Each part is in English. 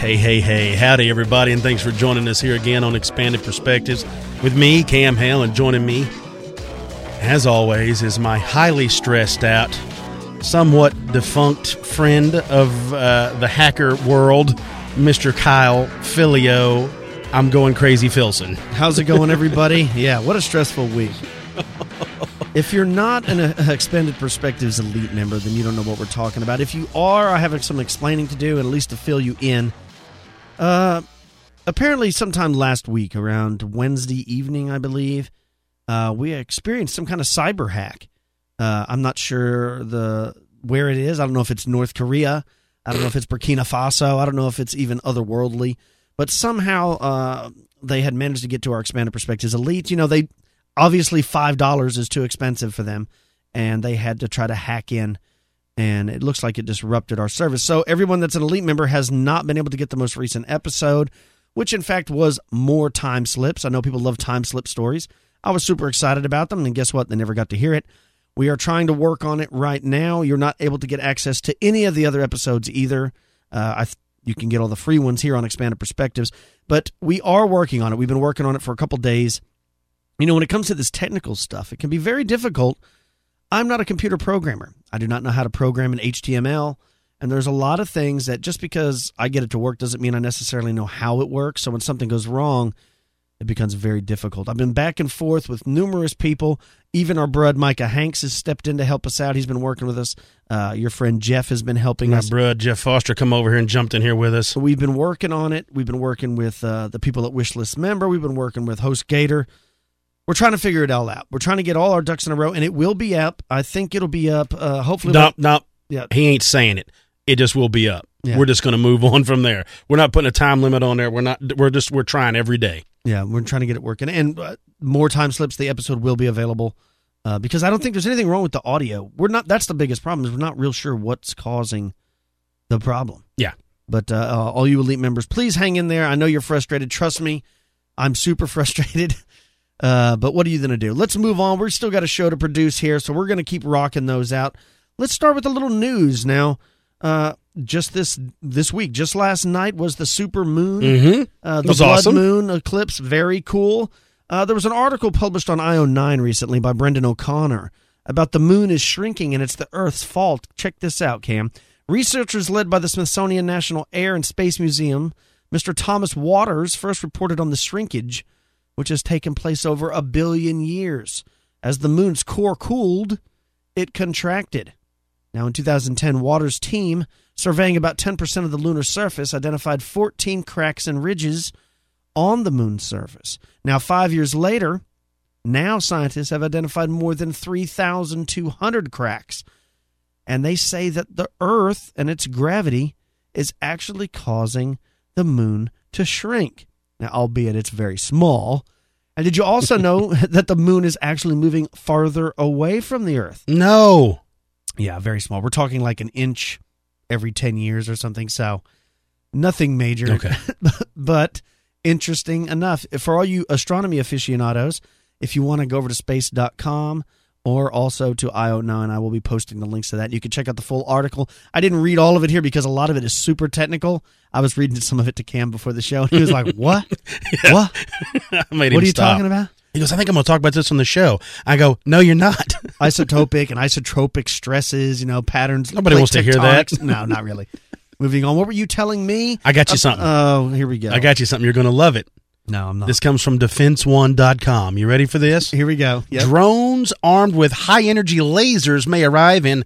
Hey, howdy everybody, and thanks for joining us here again on Expanded Perspectives with me, Cam Hale, and joining me, as always, is my highly stressed out, somewhat defunct friend of the hacker world, Mr. Kyle Filio. I'm going crazy Filson. How's it going, everybody? Yeah, what a stressful week. If you're not an Expanded Perspectives Elite member, then you don't know what we're talking about. If you are, I have some explaining to do, and at least to fill you in. Apparently sometime last week, around Wednesday evening, I believe, we experienced some kind of cyber hack. I'm not sure where it is. I don't know if it's North Korea. I don't know if it's Burkina Faso. I don't know if it's even otherworldly. But somehow they had managed to get to our Expanded Perspectives Elite. You know, they obviously $5 is too expensive for them, and they had to try to hack in, and it looks like it disrupted our service. So everyone that's an Elite member has not been able to get the most recent episode, which in fact was more time slips. I know people love time slip stories. I was super excited about them, and guess what? They never got to hear it. We are trying to work on it right now. You're not able to get access to any of the other episodes either. You can get all the free ones here on Expanded Perspectives, but we are working on it. We've been working on it for a couple days. You know, when it comes to this technical stuff, it can be very difficult. I'm not a computer programmer. I do not know how to program in HTML, and there's a lot of things that just because I get it to work doesn't mean I necessarily know how it works. So when something goes wrong, it becomes very difficult. I've been back and forth with numerous people. Even our bud Micah Hanks has stepped in to help us out. He's been working with us. Your friend Jeff has been helping us. My bud Jeff Foster come over here and jumped in here with us. So we've been working on it. We've been working with the people at Wishlist Member. We've been working with HostGator. We're trying to figure it all out. We're trying to get all our ducks in a row, and it will be up. I think it'll be up. Hopefully, No. Yeah. He ain't saying it. It just will be up. Yeah. We're just going to move on from there. We're not putting a time limit on there. We're trying every day. Yeah, we're trying to get it working. And more time slips, the episode will be available because I don't think there's anything wrong with the audio. That's the biggest problem is we're not real sure what's causing the problem. Yeah. But all you Elite members, please hang in there. I know you're frustrated. Trust me, I'm super frustrated. But what are you going to do? Let's move on. We've still got a show to produce here, so we're going to keep rocking those out. Let's start with a little news now. Just this week, just last night was the super moon. Mm-hmm. The was blood awesome. moon eclipse, very cool. There was an article published on IO9 recently by Brendan O'Connor about the moon is shrinking and it's the Earth's fault. Check this out, Cam. Researchers led by the Smithsonian National Air and Space Museum, Mr. Thomas Waters, first reported on the shrinkage, which has taken place over 1 billion years. As the moon's core cooled, it contracted. Now, in 2010, Waters' team, surveying about 10% of the lunar surface, identified 14 cracks and ridges on the moon's surface. Now, 5 years later, scientists have identified more than 3,200 cracks. And they say that the Earth and its gravity is actually causing the moon to shrink. Now, albeit it's very small. And did you also know that the moon is actually moving farther away from the Earth? No. Yeah, very small. We're talking like an inch every 10 years or something, so nothing major. Okay. But interesting enough. For all you astronomy aficionados, if you want to go over to space.com or also to IO9, I will be posting the links to that. You can check out the full article. I didn't read all of it here because a lot of it is super technical. I was reading some of it to Cam before the show, and he was like, what? Yeah. What? I made him What are you stop. talking about? He goes, I think I'm going to talk about this on the show. I go, no, you're not. Isotopic and isotropic stresses, patterns. Nobody wants to hear that. tectonics. No, not really. Moving on. What were you telling me? I got you something. Oh, here we go. I got you something. You're going to love it. No, I'm not. This comes from defense1.com. You ready for this? Here we go. Yep. Drones armed with high-energy lasers may arrive in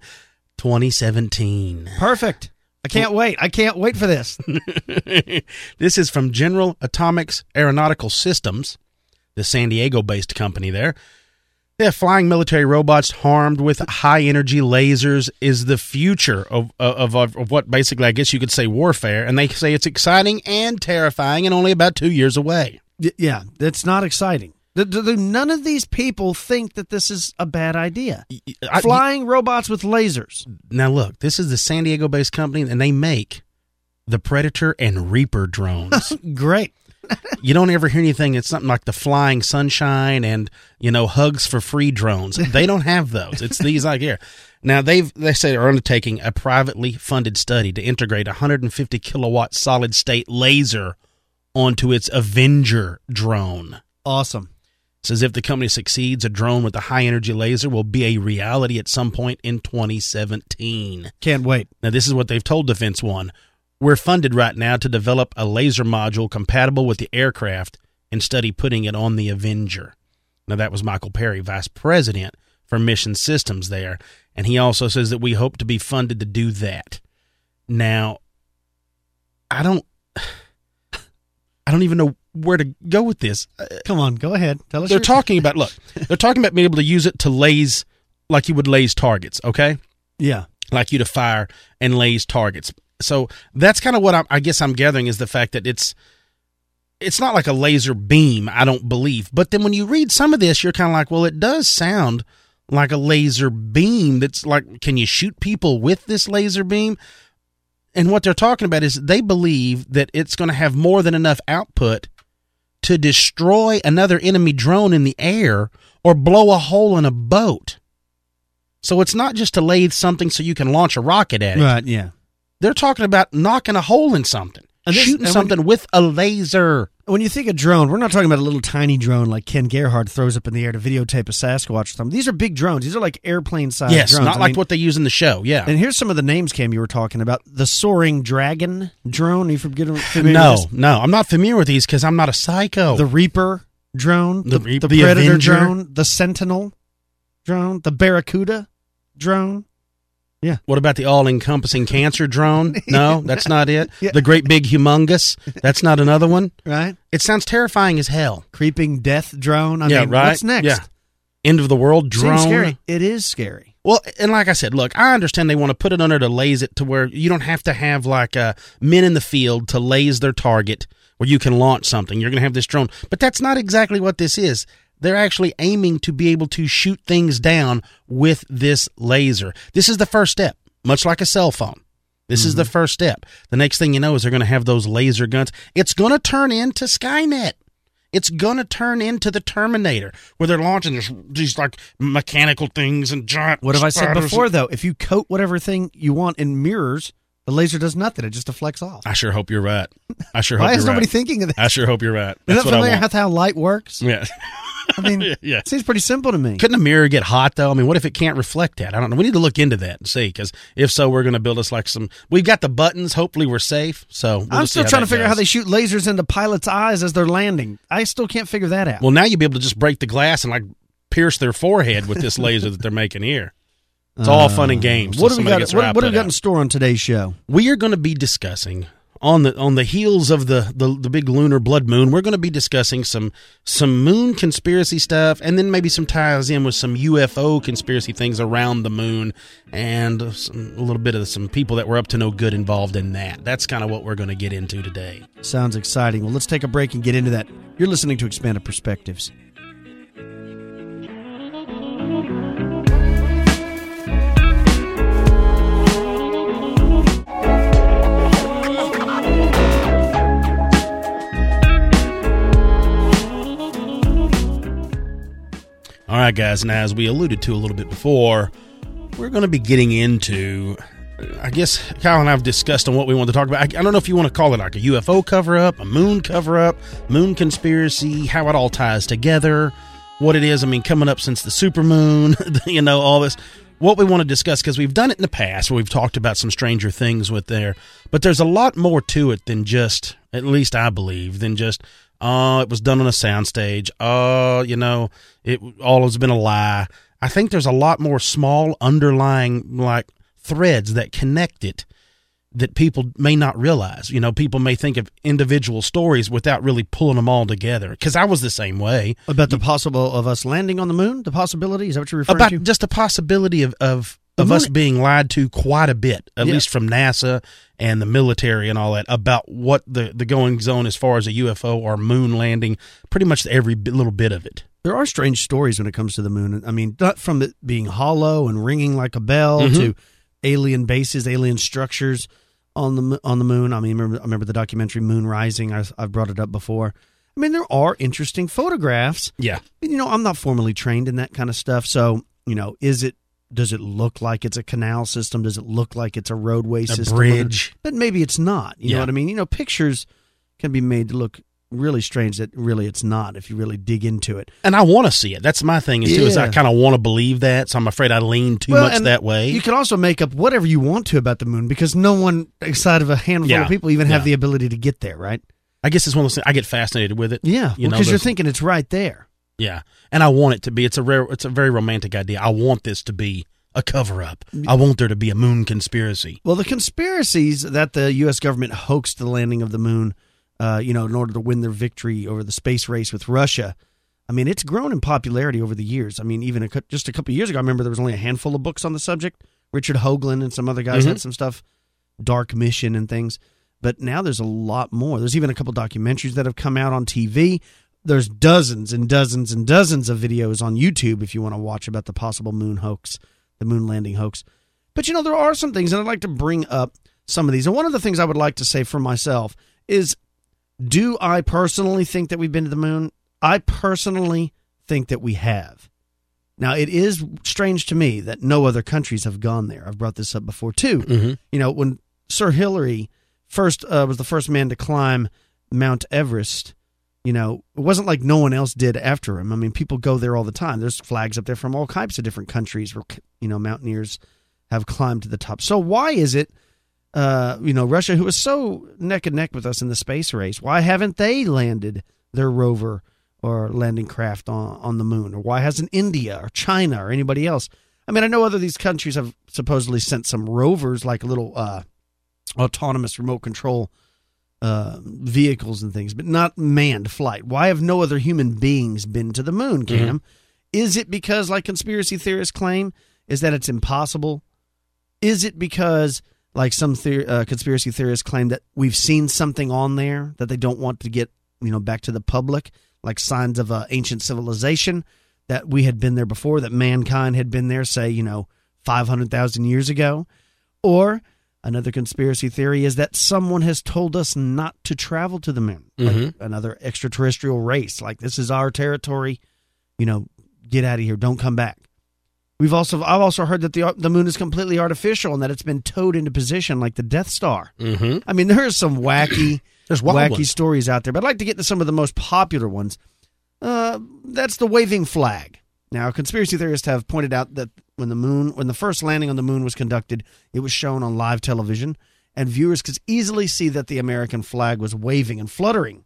2017. Perfect. I can't wait. I can't wait for this. This is from General Atomics Aeronautical Systems, the San Diego-based company there. They have flying military robots armed with high-energy lasers is the future of what basically, I guess you could say, warfare. And they say it's exciting and terrifying and only about 2 years away. Yeah, that's not exciting. None of these people think that this is a bad idea. Flying robots with lasers. Now, look, this is the San Diego-based company, and they make the Predator and Reaper drones. Great. You don't ever hear anything. It's something like the Flying Sunshine and, hugs for free drones. They don't have those. It's these like here. Now, they say they're undertaking a privately funded study to integrate a 150 kilowatt solid state laser onto its Avenger drone. Awesome. It says if the company succeeds, a drone with a high energy laser will be a reality at some point in 2017. Can't wait. Now, this is what they've told Defense One. We're funded right now to develop a laser module compatible with the aircraft and study putting it on the Avenger. Now, that was Michael Perry, Vice President for Mission Systems there. And he also says that we hope to be funded to do that. Now, I don't even know where to go with this. Come on, go ahead. Tell us. They're talking about being able to use it to laze like you would laze targets, okay? Yeah. Like you to fire and laze targets. So that's kind of what I guess I'm gathering is the fact that it's not like a laser beam, I don't believe. But then when you read some of this, you're kind of like, well, it does sound like a laser beam. That's like, can you shoot people with this laser beam? And what they're talking about is they believe that it's going to have more than enough output to destroy another enemy drone in the air or blow a hole in a boat. So it's not just to lathe something so you can launch a rocket at it. Right, yeah. They're talking about knocking a hole in something, shooting something with a laser. When you think of drone, we're not talking about a little tiny drone like Ken Gerhard throws up in the air to videotape a Sasquatch or something. These are big drones. These are like airplane-sized drones. Yes, not like what they use in the show, yeah. And here's some of the names, Cam, you were talking about. The Soaring Dragon drone. Are you familiar with this? No, I'm not familiar with these because I'm not a psycho. The Reaper drone. The Predator Avenger drone. The Sentinel drone. The Barracuda drone. Yeah. What about the all-encompassing cancer drone? No, that's not it. Yeah. The great big humongous. That's not another one. Right. It sounds terrifying as hell. Creeping death drone. I mean, right. What's next? Yeah. End of the world drone. Seems scary. It is scary. Well, and like I said, look, I understand they want to put it under to laze it to where you don't have to have like men in the field to laze their target where you can launch something. You're going to have this drone. But that's not exactly what this is. They're actually aiming to be able to shoot things down with this laser. This is the first step, much like a cell phone. This is the first step. The next thing you know is they're going to have those laser guns. It's going to turn into Skynet. It's going to turn into the Terminator, where they're launching these like mechanical things and giant What have I said before, though? If you coat whatever thing you want in mirrors, the laser does nothing. It just deflects off. I sure hope you're right. I sure hope you're right. Why is nobody thinking of that? I sure hope you're right. Is that familiar with how light works? Yeah. I mean, yeah. It seems pretty simple to me. Couldn't a mirror get hot, though? I mean, what if it can't reflect that? I don't know. We need to look into that and see, because if so, we're going to build us like some... We've got the buttons. Hopefully, we're safe. So I'm still trying to figure out how they shoot lasers into pilots' eyes as they're landing. I still can't figure that out. Well, now you'll be able to just break the glass and like pierce their forehead with this laser that they're making here. It's all fun and games. What do we got? What do we got in store on today's show? We are going to be discussing... On the heels of the big lunar blood moon, we're going to be discussing some moon conspiracy stuff, and then maybe some ties in with some UFO conspiracy things around the moon, and a little bit of some people that were up to no good involved in that. That's kind of what we're going to get into today. Sounds exciting. Well, let's take a break and get into that. You're listening to Expanded Perspectives. All right, guys, and as we alluded to a little bit before, we're going to be getting into, I guess Kyle and I have discussed on what we want to talk about. I don't know if you want to call it like a UFO cover-up, a moon cover-up, moon conspiracy, how it all ties together, what it is. I mean, coming up since the supermoon, all this. What we want to discuss, because we've done it in the past where we've talked about some stranger things with there, but there's a lot more to it than just, at least I believe, than just... it was done on a soundstage. It all has been a lie. I think there's a lot more small underlying like threads that connect it that people may not realize. People may think of individual stories without really pulling them all together. Because I was the same way. About the possible of us landing on the moon? The possibility? Is that what you're referring to? About just the possibility of us being lied to quite a bit, at least from NASA and the military and all that, about what the goings on as far as a UFO or moon landing, pretty much every little bit of it. There are strange stories when it comes to the moon. I mean, not from it being hollow and ringing like a bell to alien bases, alien structures. on the moon. I mean, I remember the documentary Moon Rising. I've brought it up before. I mean, there are interesting photographs. Yeah. You know, I'm not formally trained in that kind of stuff, so, you know, does it look like it's a canal system? Does it look like it's a roadway system? A bridge. But maybe it's not. You know what I mean? You know, pictures can be made to look really strange that really it's not if you really dig into it. And I want to see it. That's my thing, too, is I kind of want to believe that, so I'm afraid I lean too much that way. You can also make up whatever you want to about the moon because no one outside of a handful of people even have the ability to get there, right? I guess it's one of those things. I get fascinated with it. Yeah, because you're thinking it's right there. Yeah, and I want it to be. It's a very romantic idea. I want this to be a cover-up. I want there to be a moon conspiracy. Well, the conspiracies that the U.S. government hoaxed the landing of the moon, in order to win their victory over the space race with Russia, I mean, it's grown in popularity over the years. I mean, even just a couple of years ago, I remember there was only a handful of books on the subject. Richard Hoagland and some other guys had some stuff, Dark Mission and things. But now there's a lot more. There's even a couple documentaries that have come out on TV. There's dozens and dozens and dozens of videos on YouTube if you want to watch about the possible moon hoax, the moon landing hoax. But, you know, there are some things, and I'd like to bring up some of these. And one of the things I would like to say for myself is, do I personally think that we've been to the moon? I personally think that we have. Now, it is strange to me that no other countries have gone there. I've brought this up before, too. Mm-hmm. You know, when Sir Hillary was the first man to climb Mount Everest, you know, it wasn't like no one else did after him. I mean, people go there all the time. There's flags up there from all types of different countries where, you know, mountaineers have climbed to the top. So why is it, Russia, who was so neck and neck with us in the space race, why haven't they landed their rover or landing craft on the moon? Or why hasn't India or China or anybody else? I mean, I know other these countries have supposedly sent some rovers, like little autonomous remote control vehicles and things, but not manned flight. Why have no other human beings been to the moon, Cam? Is it because, like conspiracy theorists claim, is that it's impossible? Is it because, like some conspiracy theorists claim, that we've seen something on there that they don't want to get, you know, back to the public, like signs of ancient civilization, that we had been there before, that mankind had been there, say, 500,000 years ago? Or another conspiracy theory is that someone has told us not to travel to the moon, like another extraterrestrial race. Like, this is our territory, get out of here, don't come back. I've also heard that the moon is completely artificial and that it's been towed into position like the Death Star. Mm-hmm. I mean, there are some wacky stories out there, but I'd like to get to some of the most popular ones. That's the waving flag. Now, conspiracy theorists have pointed out that when the first landing on the moon was conducted, it was shown on live television, and viewers could easily see that the American flag was waving and fluttering,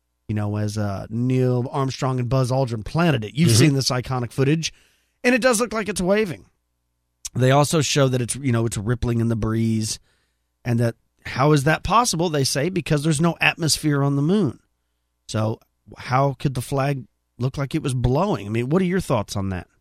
as Neil Armstrong and Buzz Aldrin planted it. You've seen this iconic footage, and it does look like it's waving. They also show that it's rippling in the breeze, and that how is that possible? They say because there's no atmosphere on the moon. So how could the flag look like it was blowing? I mean, what are your thoughts on that?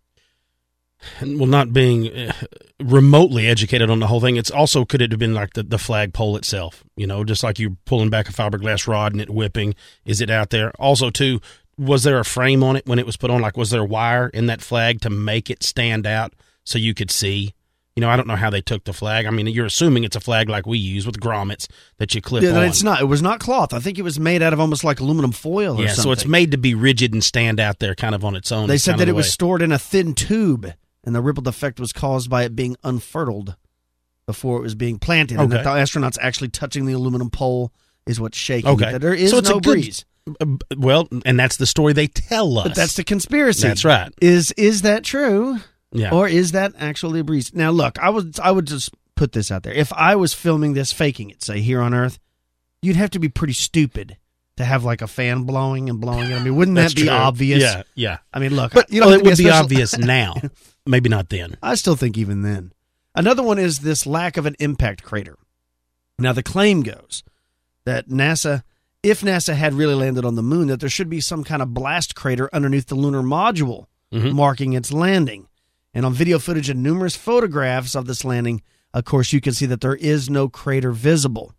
Well, not being remotely educated on the whole thing, it's also, could it have been like the flagpole itself? Just like you pulling back a fiberglass rod and it whipping. Is it out there? Also, too, was there a frame on it when it was put on? Like, was there wire in that flag to make it stand out so you could see? I don't know how they took the flag. I mean, you're assuming it's a flag like we use with grommets that you clip on. Yeah, it's not. It was not cloth. I think it was made out of almost like aluminum foil or something. So it's made to be rigid and stand out there kind of on its own. They said that it was stored in a thin tube, and the rippled effect was caused by it being unfurled before it was being planted, and that the astronauts actually touching the aluminum pole is what's shaking it. That there is no breeze. Well, and that's the story they tell us. But that's the conspiracy. That's right. Is that true? Yeah. Or is that actually a breeze? Now, look, I would just put this out there. If I was filming this, faking it, say, here on Earth, you'd have to be pretty stupid to have like a fan blowing it. I mean, wouldn't that be obvious? Yeah. I mean, look. But it would be obvious now. Maybe not then. I still think even then. Another one is this lack of an impact crater. Now, the claim goes that if NASA had really landed on the moon, that there should be some kind of blast crater underneath the lunar module marking its landing. And on video footage and numerous photographs of this landing, of course, you can see that there is no crater visible.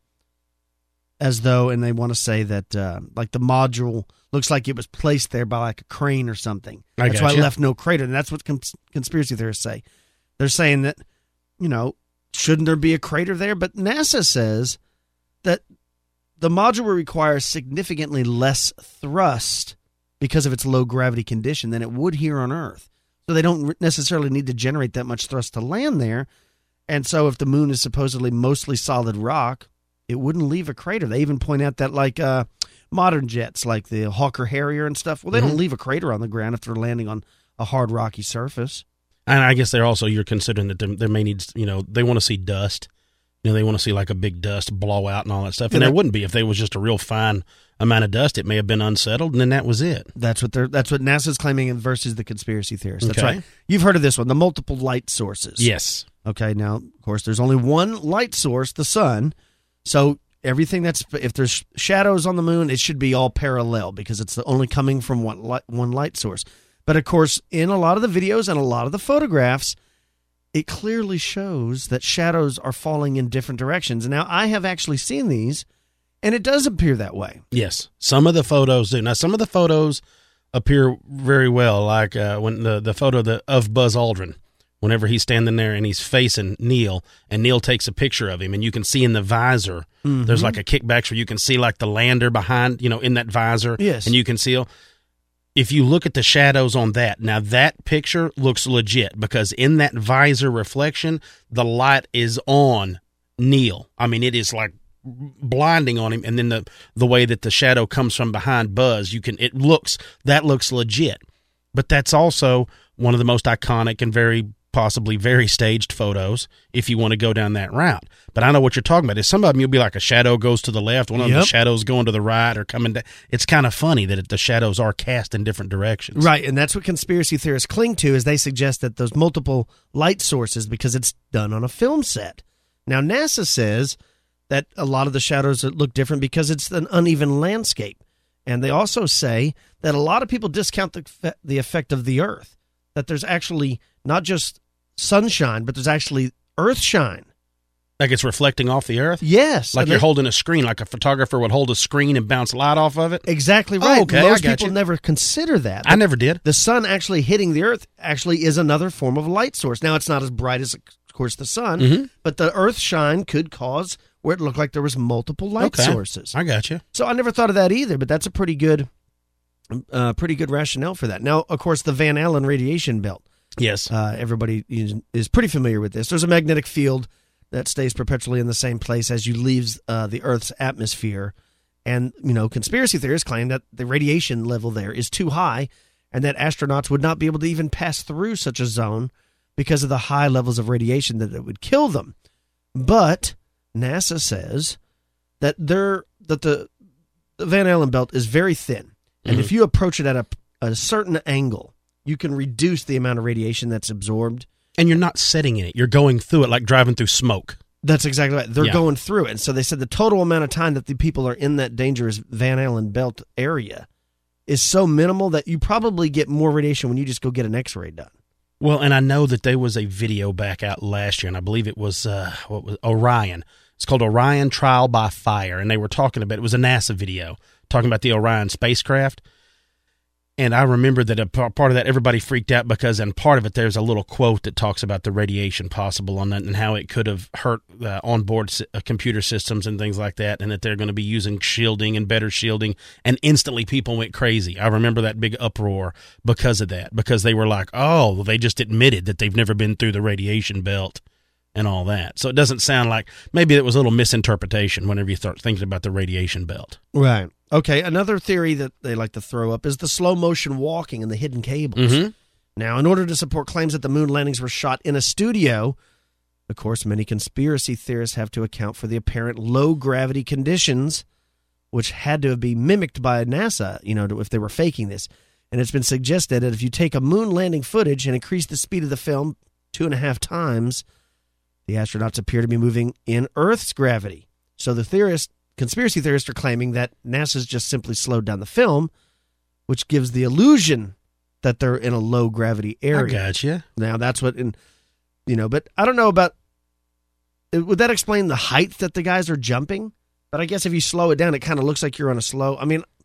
And they want to say that like the module looks like it was placed there by like a crane or something. That's why it left no crater. And that's what conspiracy theorists say. They're saying that, shouldn't there be a crater there? But NASA says that the module will require significantly less thrust because of its low gravity condition than it would here on Earth. So they don't necessarily need to generate that much thrust to land there. And so if the moon is supposedly mostly solid rock, it wouldn't leave a crater. They even point out that like modern jets like the Hawker Harrier and stuff, well, they don't leave a crater on the ground if they're landing on a hard rocky surface. And I guess you're considering that there may need, they want to see dust. They want to see like a big dust blowout and all that stuff. And there wouldn't be if there was just a real fine amount of dust. It may have been unsettled, and then that was it. That's what NASA's claiming versus the conspiracy theorists. That's Okay. right. You've heard of this one, the multiple light sources. Yes. Okay, now, of course, there's only one light source, the sun. So everything if there's shadows on the moon, it should be all parallel because it's only coming from one light source. But, of course, in a lot of the videos and a lot of the photographs, it clearly shows that shadows are falling in different directions. And now I have actually seen these, and it does appear that way. Yes. Some of the photos do. Now, some of the photos appear very well, like when the photo of Buzz Aldrin, whenever he's standing there and he's facing Neil, and Neil takes a picture of him, and you can see in the visor, there's like a kickback where you can see like the lander behind, in that visor. Yes. And you can see... If you look at the shadows on that, now that picture looks legit because in that visor reflection, the light is on Neil. I mean, it is like blinding on him, and then the way that the shadow comes from behind Buzz, that looks legit. But that's also one of the most iconic and possibly very staged photos if you want to go down that route. But I know what you're talking about. Some of them you'll be like a shadow goes to the left, one of them the shadows going to the right or coming down. It's kind of funny that the shadows are cast in different directions. Right, and that's what conspiracy theorists cling to is they suggest that those multiple light sources because it's done on a film set. Now, NASA says that a lot of the shadows look different because it's an uneven landscape. And they also say that a lot of people discount the effect of the Earth, that there's actually not just sunshine, but there's actually earth shine. Like it's reflecting off the Earth? Yes. Like you're holding a screen, like a photographer would hold a screen and bounce light off of it? Exactly right. Oh, okay, Most I got people you. never consider that. I never did. The sun actually hitting the Earth actually is another form of light source. Now, it's not as bright as, of course, the sun, but the earth shine could cause where it looked like there was multiple light sources. I got you. So I never thought of that either, but that's a pretty good rationale for that. Now, of course, the Van Allen radiation belt. Yes. Everybody is pretty familiar with this. There's a magnetic field that stays perpetually in the same place as you leave the Earth's atmosphere. And, conspiracy theorists claim that the radiation level there is too high and that astronauts would not be able to even pass through such a zone because of the high levels of radiation that it would kill them. But NASA says that the Van Allen belt is very thin. And if you approach it at a certain angle, you can reduce the amount of radiation that's absorbed. And you're not sitting in it. You're going through it like driving through smoke. That's exactly right. They're going through it. And so they said the total amount of time that the people are in that dangerous Van Allen belt area is so minimal that you probably get more radiation when you just go get an X-ray done. Well, and I know that there was a video back out last year, and I believe it was Orion. It's called Orion Trial by Fire, and they were talking about it. It was a NASA video talking about the Orion spacecraft. And I remember that a part of that, everybody freaked out because in part of it, there's a little quote that talks about the radiation possible on that and how it could have hurt onboard computer systems and things like that, and that they're going to be using shielding and better shielding. And instantly people went crazy. I remember that big uproar because of that, because they were like, oh, they just admitted that they've never been through the radiation belt and all that. So it doesn't sound like, maybe it was a little misinterpretation whenever you start thinking about the radiation belt. Right. Okay, another theory that they like to throw up is the slow motion walking and the hidden cables. Now, in order to support claims that the moon landings were shot in a studio, of course, many conspiracy theorists have to account for the apparent low gravity conditions, which had to be mimicked by NASA, if they were faking this. And it's been suggested that if you take a moon landing footage and increase the speed of the film 2.5 times, the astronauts appear to be moving in Earth's gravity. So the conspiracy theorists are claiming that NASA's just simply slowed down the film, which gives the illusion that they're in a low gravity area. I gotcha. Now that's what, but I don't know about, would that explain the height that the guys are jumping? But I guess if you slow it down, it kind of looks like you're on a slow,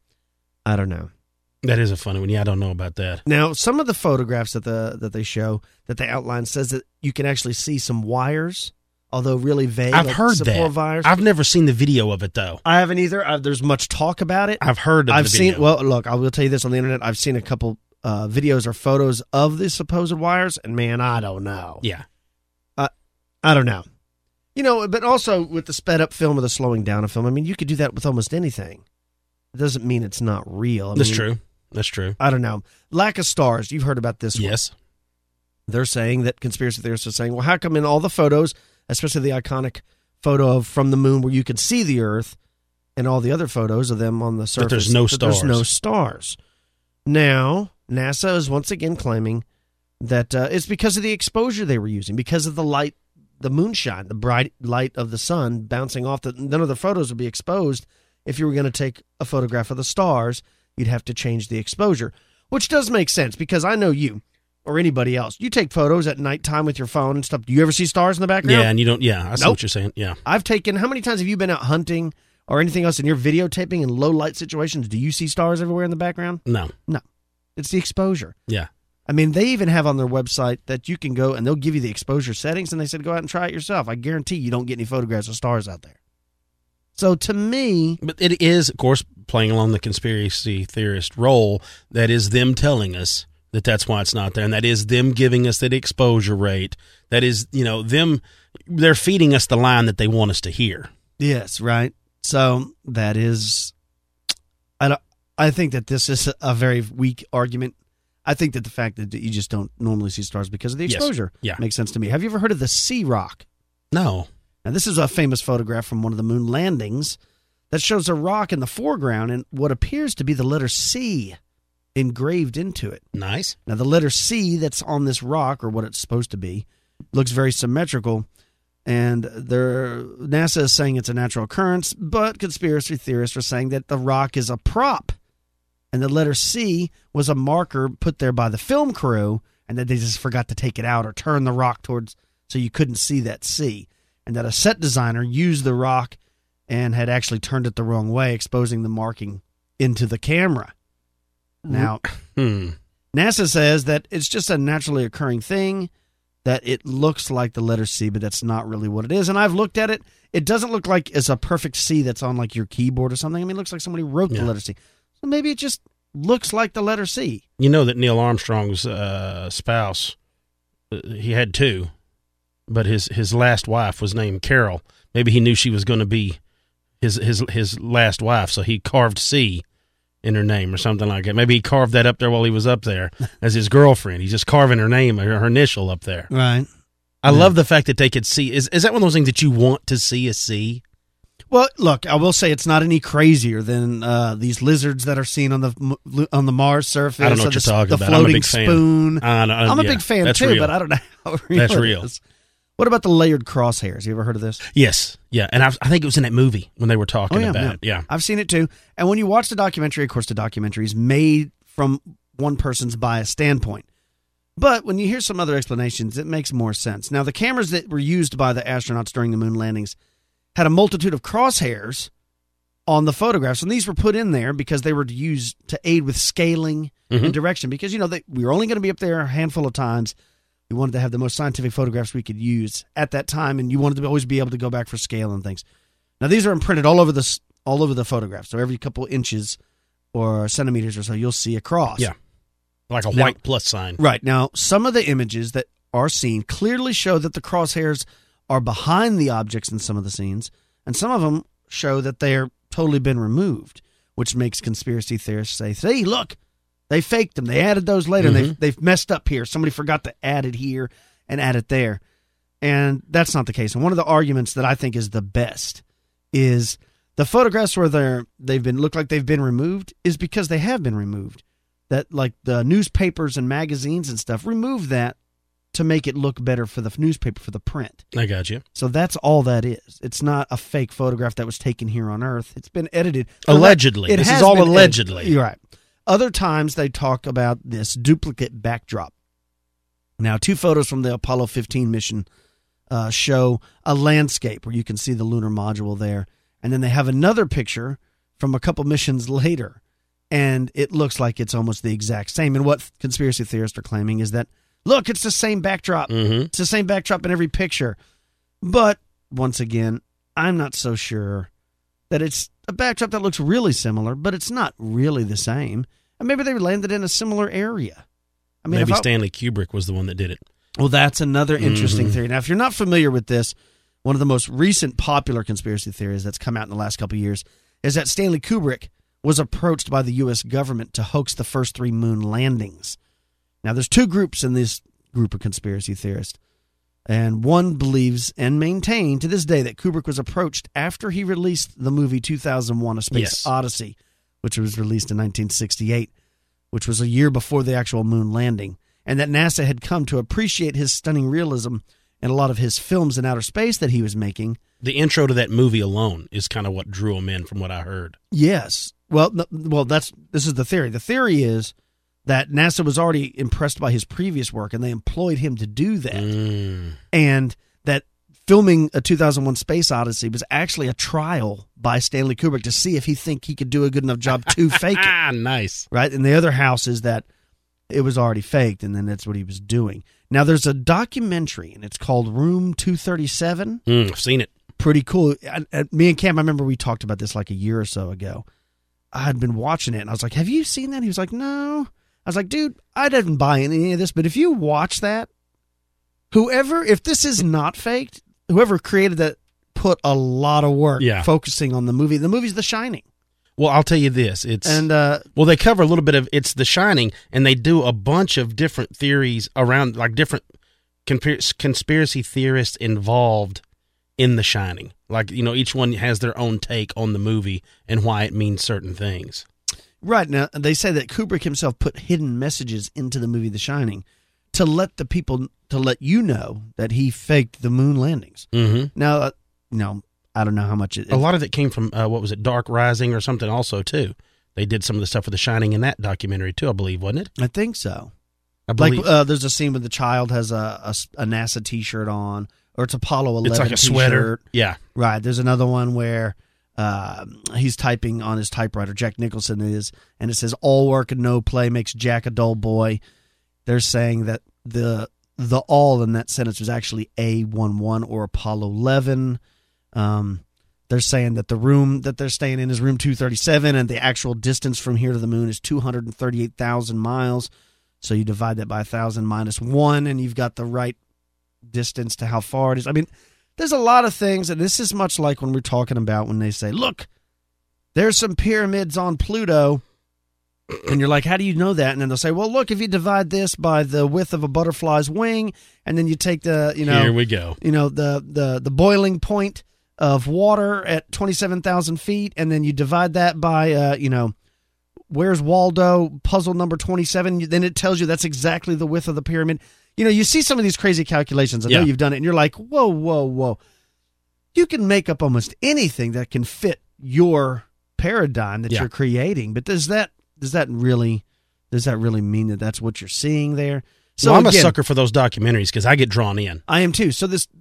I don't know. That is a funny one. Yeah, I don't know about that. Now, some of the photographs that they show, that they outline, says that you can actually see some wires although really vague. I've like heard support that. virus. I've never seen the video of it, though. I haven't either. There's much talk about it. I've heard of I've the seen. video. Well, look, I will tell you this on the internet. I've seen a couple videos or photos of the supposed wires, and man, I don't know. Yeah. I don't know. You know, but also with the sped up film or the slowing down of film, I mean, you could do that with almost anything. It doesn't mean it's not real. That's true. That's true. I don't know. Lack of stars. You've heard about this one. Yes. They're saying that conspiracy theorists are saying, well, how come in all the photos, especially the iconic photo of from the moon where you can see the Earth, and all the other photos of them on the surface, there's no stars. There's no stars. Now, NASA is once again claiming that it's because of the exposure they were using, because of the light, the moonshine, the bright light of the sun bouncing off. None of the photos would be exposed. If you were going to take a photograph of the stars, you'd have to change the exposure, which does make sense because I know you or anybody else. You take photos at nighttime with your phone and stuff. Do you ever see stars in the background? Yeah, and you don't. Yeah, I see what you're saying. Yeah. I've taken, how many times have you been out hunting or anything else and you're videotaping in low light situations? Do you see stars everywhere in the background? No. It's the exposure. Yeah. I mean, they even have on their website that you can go and they'll give you the exposure settings, and they said go out and try it yourself. I guarantee you don't get any photographs of stars out there. So to me... But it is, of course, playing along the conspiracy theorist role, that is them telling us that that's why it's not there, and that is them giving us that exposure rate. That is, they're feeding us the line that they want us to hear. Yes, right. So that is... I think that this is a very weak argument. I think that the fact that you just don't normally see stars because of the exposure makes sense to me. Have you ever heard of the Sea Rock? No. Now, this is a famous photograph from one of the moon landings that shows a rock in the foreground and what appears to be the letter C engraved into it. Nice. Now, the letter C that's on this rock, or what it's supposed to be, looks very symmetrical, and NASA is saying it's a natural occurrence, but conspiracy theorists are saying that the rock is a prop. And the letter C was a marker put there by the film crew, and that they just forgot to take it out or turn the rock towards so you couldn't see that C. And that a set designer used the rock and had actually turned it the wrong way, exposing the marking into the camera. Now, NASA says that it's just a naturally occurring thing, that it looks like the letter C, but that's not really what it is. And I've looked at it. It doesn't look like it's a perfect C that's on like your keyboard or something. I mean, it looks like somebody wrote the letter C. So maybe it just looks like the letter C. You know that Neil Armstrong's spouse, he had two, but his last wife was named Carol. Maybe he knew she was going to be his last wife, so he carved C in her name or something like that. Maybe he carved that up there while he was up there as his girlfriend. He's just carving her name, her initial up there. Right. I love the fact that they could see. Is that one of those things that you want to see a C? Well, look, I will say it's not any crazier than these lizards that are seen on the Mars surface. I don't know what you're talking about. The floating I'm a big spoon. fan. I'm a big fan too, real. but I don't know how real That's it real. is. What about the layered crosshairs? You ever heard of this? Yes. Yeah. And I think it was in that movie when they were talking about it. Yeah. I've seen it too. And when you watch the documentary, of course, the documentary is made from one person's biased standpoint. But when you hear some other explanations, it makes more sense. Now, the cameras that were used by the astronauts during the moon landings had a multitude of crosshairs on the photographs, and these were put in there because they were used to aid with scaling and direction, because, we were only going to be up there a handful of times. We wanted to have the most scientific photographs we could use at that time, and you wanted to always be able to go back for scale and things. Now, these are imprinted all over the photograph, so every couple inches or centimeters or so, you'll see a cross. Yeah, like a white plus sign. Right. Now, some of the images that are seen clearly show that the crosshairs are behind the objects in some of the scenes, and some of them show that they're totally been removed, which makes conspiracy theorists say, "See, look, they faked them. They added those later, and they've messed up here. Somebody forgot to add it here and add it there." And that's not the case. And one of the arguments that I think is the best is the photographs where they've been look like they've been removed is because they have been removed. That, like, the newspapers and magazines and stuff remove that to make it look better for the newspaper, for the print. I got you. So that's all that is. It's not a fake photograph that was taken here on Earth. It's been edited. Allegedly. This is all allegedly. You're right. Other times they talk about this duplicate backdrop. Now, 2 photos from the Apollo 15 mission show a landscape where you can see the lunar module there. And then they have another picture from a couple missions later, and it looks like it's almost the exact same. And what conspiracy theorists are claiming is that, look, it's the same backdrop. It's the same backdrop in every picture. But once again, I'm not so sure that it's a backdrop that looks really similar, but it's not really the same. And maybe they landed in a similar area. I mean, maybe Stanley Kubrick was the one that did it. Well, that's another interesting theory. Now, if you're not familiar with this, one of the most recent popular conspiracy theories that's come out in the last couple of years is that Stanley Kubrick was approached by the U.S. government to hoax the first 3 moon landings. Now, there's 2 groups in this group of conspiracy theorists, and one believes and maintained to this day that Kubrick was approached after he released the movie 2001: A Space Odyssey, which was released in 1968, which was a year before the actual moon landing, and that NASA had come to appreciate his stunning realism in a lot of his films in outer space that he was making. The intro to that movie alone is kind of what drew him in, from what I heard. Yes. Well, this is the theory. The theory is that NASA was already impressed by his previous work, and they employed him to do that. And that filming a 2001 Space Odyssey was actually a trial by Stanley Kubrick to see if he could do a good enough job to fake it. Nice. Right? And the other house is that it was already faked, and then that's what he was doing. Now, there's a documentary, and it's called Room 237. I've seen it. Pretty cool. Me and Cam, I remember we talked about this like a year or so ago. I had been watching it, and I was like, have you seen that? He was like, no. I was like, dude, I didn't buy any of this, but if you watch that, if this is not faked, whoever created that put a lot of work focusing on the movie. The movie's The Shining. Well, I'll tell you this. They cover a little bit of it's The Shining, and they do a bunch of different theories around, like different conspiracy theorists involved in The Shining. Like, each one has their own take on the movie and why it means certain things. Right. Now, they say that Kubrick himself put hidden messages into the movie The Shining to let you know that he faked the moon landings. Mm-hmm. Now, I don't know how much a lot of it came from, Dark Rising or something also, too. They did some of the stuff with The Shining in that documentary, too, I believe, wasn't it? I think so. I believe. Like, there's a scene where the child has a NASA T-shirt on, or it's Apollo 11 It's like a sweater. Yeah. Right. There's another one where he's typing on his typewriter, Jack Nicholson is, and it says, all work and no play makes Jack a dull boy. They're saying that the all in that sentence was actually A11 or Apollo 11. They're saying that the room that they're staying in is room 237, and the actual distance from here to the moon is 238,000 miles. So you divide that by 1,000 minus 1, and you've got the right distance to how far it is. I mean, there's a lot of things, and this is much like when we're talking about when they say, look, there's some pyramids on Pluto, and you're like, how do you know that? And then they'll say, well, look, if you divide this by the width of a butterfly's wing, and then you take the, here we go, the boiling point of water at 27,000 feet, and then you divide that by, where's Waldo, puzzle number 27, then it tells you that's exactly the width of the pyramid. You see some of these crazy calculations. I know you've done it, and you're like, whoa. You can make up almost anything that can fit your paradigm that you're creating, but does that really mean that that's what you're seeing there? So I'm a sucker for those documentaries because I get drawn in. I am too. So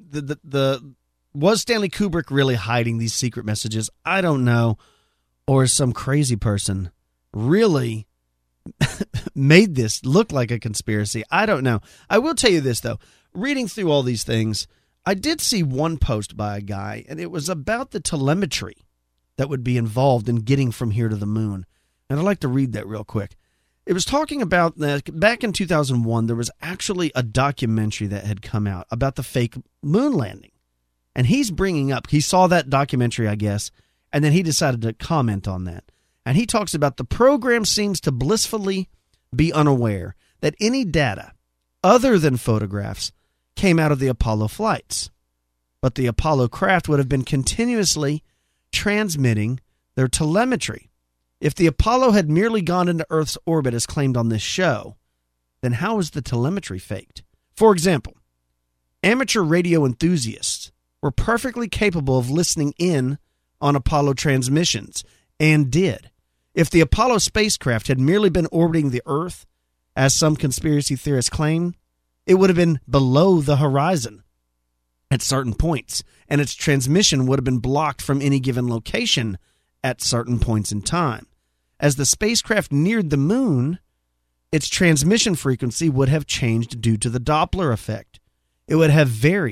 was Stanley Kubrick really hiding these secret messages? I don't know. Or is some crazy person really made this look like a conspiracy? I don't know. I will tell you this, though. Reading through all these things, I did see one post by a guy, and it was about the telemetry that would be involved in getting from here to the moon. And I'd like to read that real quick. It was talking about that back in 2001, there was actually a documentary that had come out about the fake moon landing. And he's bringing up, he saw that documentary, I guess, and then he decided to comment on that. And he talks about the program seems to blissfully be unaware that any data other than photographs came out of the Apollo flights. But the Apollo craft would have been continuously transmitting their telemetry. If the Apollo had merely gone into Earth's orbit as claimed on this show, then how was the telemetry faked? For example, amateur radio enthusiasts were perfectly capable of listening in on Apollo transmissions, and did. If the Apollo spacecraft had merely been orbiting the Earth, as some conspiracy theorists claim, it would have been below the horizon at certain points, and its transmission would have been blocked from any given location at certain points in time. As the spacecraft neared the moon, its transmission frequency would have changed due to the Doppler effect. It would have varied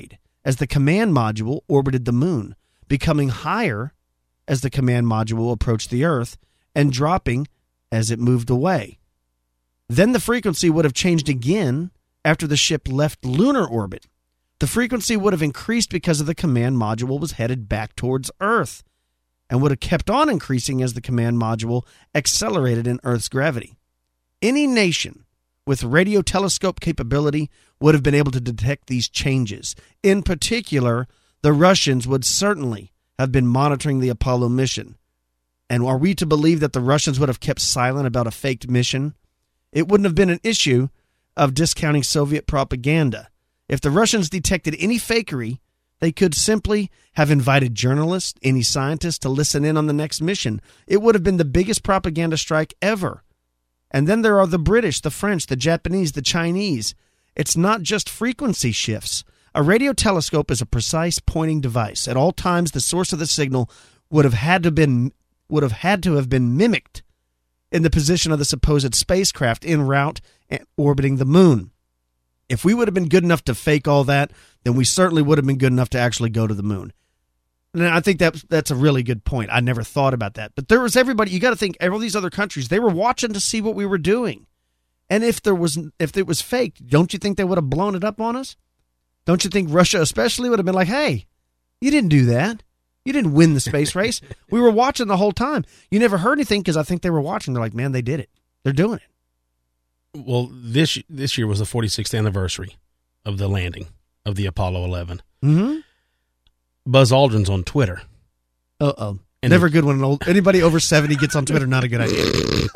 as the command module orbited the moon, becoming higher as the command module approached the Earth and dropping as it moved away. Then the frequency would have changed again after the ship left lunar orbit. The frequency would have increased because of the command module was headed back towards Earth, and would have kept on increasing as the command module accelerated in Earth's gravity. Any nation with radio telescope capability would have been able to detect these changes. In particular, the Russians would certainly have been monitoring the Apollo mission. And are we to believe that the Russians would have kept silent about a faked mission? It wouldn't have been an issue of discounting Soviet propaganda. If the Russians detected any fakery, they could simply have invited journalists, any scientists, to listen in on the next mission. It would have been the biggest propaganda strike ever. And then there are the British, the French, the Japanese, the Chinese. It's not just frequency shifts. A radio telescope is a precise pointing device. At all times, the source of the signal would have had to have been mimicked in the position of the supposed spacecraft en route and orbiting the moon. If we would have been good enough to fake all that, then we certainly would have been good enough to actually go to the moon. And I think that's a really good point. I never thought about that. But there was everybody, you got to think, all these other countries, they were watching to see what we were doing. And if it was fake, don't you think they would have blown it up on us? Don't you think Russia especially would have been like, hey, you didn't do that. You didn't win the space race. We were watching the whole time. You never heard anything because I think they were watching. They're like, man, they did it. They're doing it. Well, this year was the 46th anniversary of the landing of the Apollo 11. Mm-hmm. Buzz Aldrin's on Twitter. Uh-oh. Never a good when anybody over 70 gets on Twitter. Not a good idea.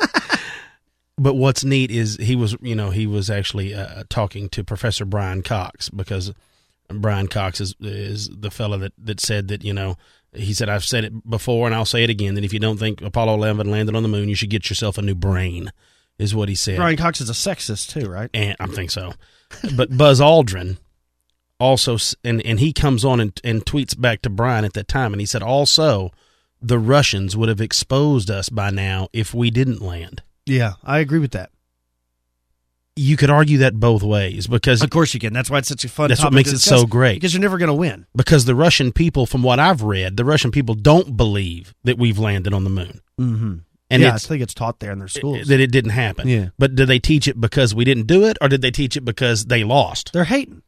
But what's neat is he was actually talking to Professor Brian Cox, because Brian Cox is the fellow that said that, he said, I've said it before and I'll say it again, that if you don't think Apollo 11 landed on the moon, you should get yourself a new brain, is what he said. Brian Cox is a sexist too, right? And I think so. But Buzz Aldrin also, and he comes on and tweets back to Brian at that time, and he said, also, the Russians would have exposed us by now if we didn't land. Yeah, I agree with that. You could argue that both ways, because of course you can. That's why it's such a fun that's topic what makes to it discuss, so great. Because you're never going to win. Because the Russian people, from what I've read, the Russian people don't believe that we've landed on the moon. Mm-hmm. And I think it's taught there in their schools. That it didn't happen. Yeah. But did they teach it because we didn't do it, or did they teach it because they lost? They're hating.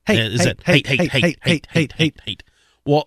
Hate. Well,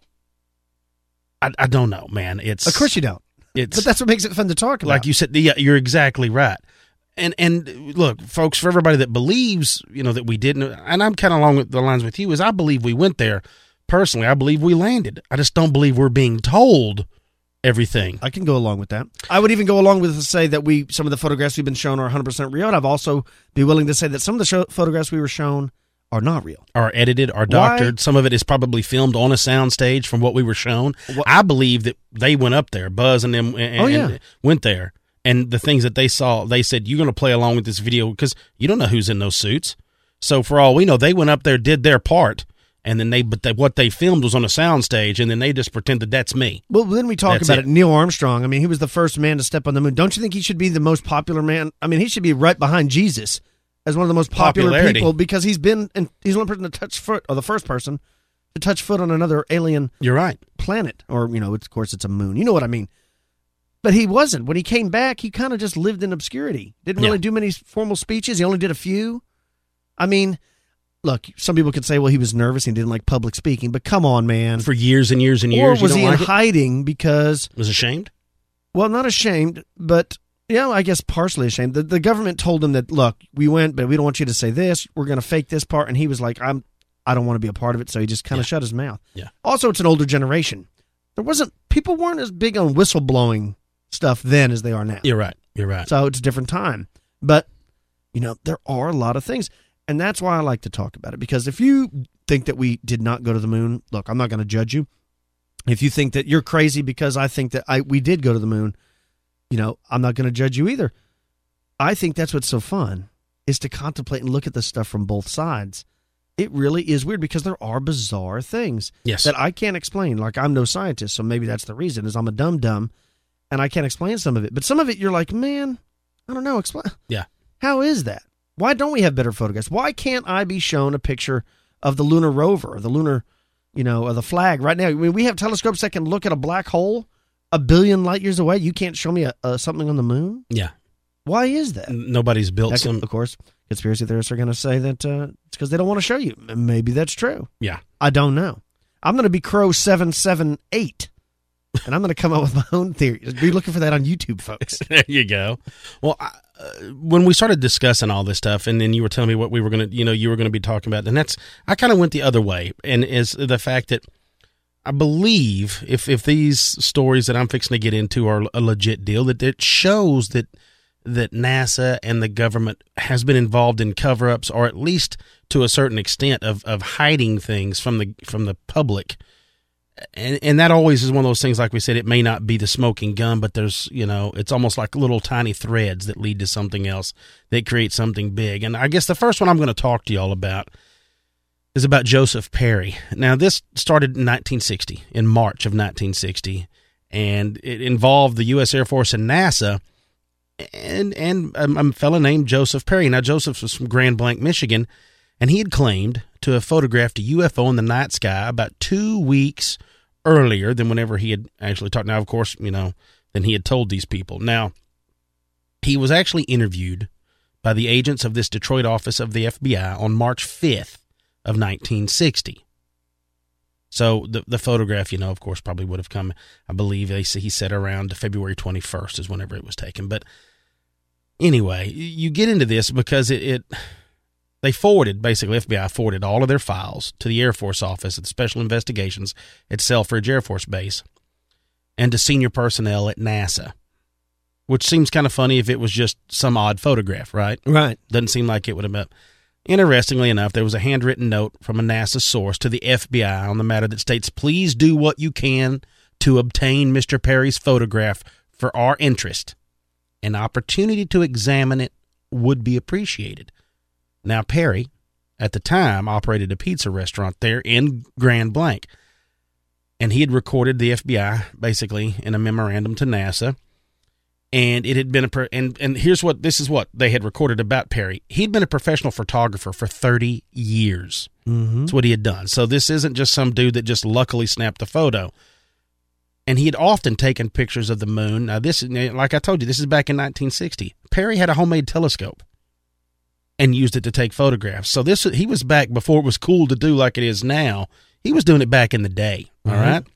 I don't know, man. Of course you don't. But that's what makes it fun to talk about. Like you said, yeah, you're exactly right. And look, folks, for everybody that believes, that we didn't, and I'm kind of along with the lines with you, is I believe we went there. Personally, I believe we landed. I just don't believe we're being told everything. I can go along with that. I would even go along with to say that some of the photographs we've been shown are 100% real. And I've also be willing to say that some of the photographs we were shown are not real. Are edited, are doctored. Why? Some of it is probably filmed on a soundstage from what we were shown. I believe that they went up there, Buzz and them, and went there. And the things that they saw, they said, you're going to play along with this video because you don't know who's in those suits. So for all we know, they went up there, did their part, and then what they filmed was on a soundstage, and then they just pretended that's me. Well, then we talk about it. Neil Armstrong, he was the first man to step on the moon. Don't you think he should be the most popular man? He should be right behind Jesus as one of the most popular people, because he's the only person to touch foot, or the first person to touch foot on another alien You're right. planet. Or, of course, it's a moon. You know what I mean? But he wasn't. When he came back, he kind of just lived in obscurity. Didn't really do many formal speeches. He only did a few. Look, some people could say, well, he was nervous and he didn't like public speaking, but come on, man. For years and years and years. Or was he in hiding because... Was ashamed? Well, not ashamed, but, I guess partially ashamed. The government told him that, look, we went, but we don't want you to say this. We're going to fake this part. And he was like, I don't want to be a part of it, so he just kind of shut his mouth. Yeah. Also, it's an older generation. People weren't as big on whistleblowing stuff then as they are now. You're right. So it's a different time. But, there are a lot of things. And that's why I like to talk about it. Because if you think that we did not go to the moon, look, I'm not going to judge you. If you think that you're crazy because I think that we did go to the moon, I'm not going to judge you either. I think that's what's so fun, is to contemplate and look at this stuff from both sides. It really is weird because there are bizarre things that I can't explain. Like, I'm no scientist, so maybe that's the reason, is I'm a dum-dum. And I can't explain some of it. But some of it, you're like, man, I don't know. Explain. Yeah. How is that? Why don't we have better photographs? Why can't I be shown a picture of the lunar rover, or the lunar of the flag right now. I mean, we have telescopes that can look at a black hole 1 billion light years away. You can't show me something on the moon? Yeah. Why is that? Nobody's built some. Of course, conspiracy theorists are going to say that it's because they don't want to show you. Maybe that's true. Yeah. I don't know. I'm going to be Crow 778, and I'm going to come up with my own theory. Be looking for that on YouTube, folks. There you go. Well, when we started discussing all this stuff, and then you were telling me what we were going to, you were going to be talking about, and I kind of went the other way, and is the fact that I believe if these stories that I'm fixing to get into are a legit deal, that it shows that NASA and the government has been involved in cover-ups, or at least to a certain extent of hiding things from the public. And that always is one of those things, like we said, it may not be the smoking gun, but there's, it's almost like little tiny threads that lead to something else that creates something big. And I guess the first one I'm going to talk to y'all about is about Joseph Perry. Now, this started in 1960, in March of 1960, and it involved the U.S. Air Force and NASA and a fellow named Joseph Perry. Now, Joseph was from Grand Blanc, Michigan, and he had claimed to have photographed a UFO in the night sky about 2 weeks earlier than whenever he had actually talked. Now, of course, than he had told these people. Now, he was actually interviewed by the agents of this Detroit office of the FBI on March 5th of 1960. So the photograph, of course, probably would have come, I believe he said around February 21st is whenever it was taken. But anyway, you get into this because they forwarded, basically, FBI forwarded all of their files to the Air Force office at the Special Investigations at Selfridge Air Force Base and to senior personnel at NASA, which seems kind of funny if it was just some odd photograph, right? Right. Doesn't seem like it would have been. Interestingly enough, there was a handwritten note from a NASA source to the FBI on the matter that states, "Please do what you can to obtain Mr. Perry's photograph for our interest. An opportunity to examine it would be appreciated." Now, Perry, at the time, operated a pizza restaurant there in Grand Blanc, and he had recorded the FBI, basically, in a memorandum to NASA, and it had been and this is what they had recorded about Perry. He'd been a professional photographer for 30 years. Mm-hmm. That's what he had done. So this isn't just some dude that just luckily snapped the photo. And he had often taken pictures of the moon. Now, this, like I told you, this is back in 1960. Perry had a homemade telescope and used it to take photographs. So he was back before it was cool to do like it is now. He was doing it back in the day, all right?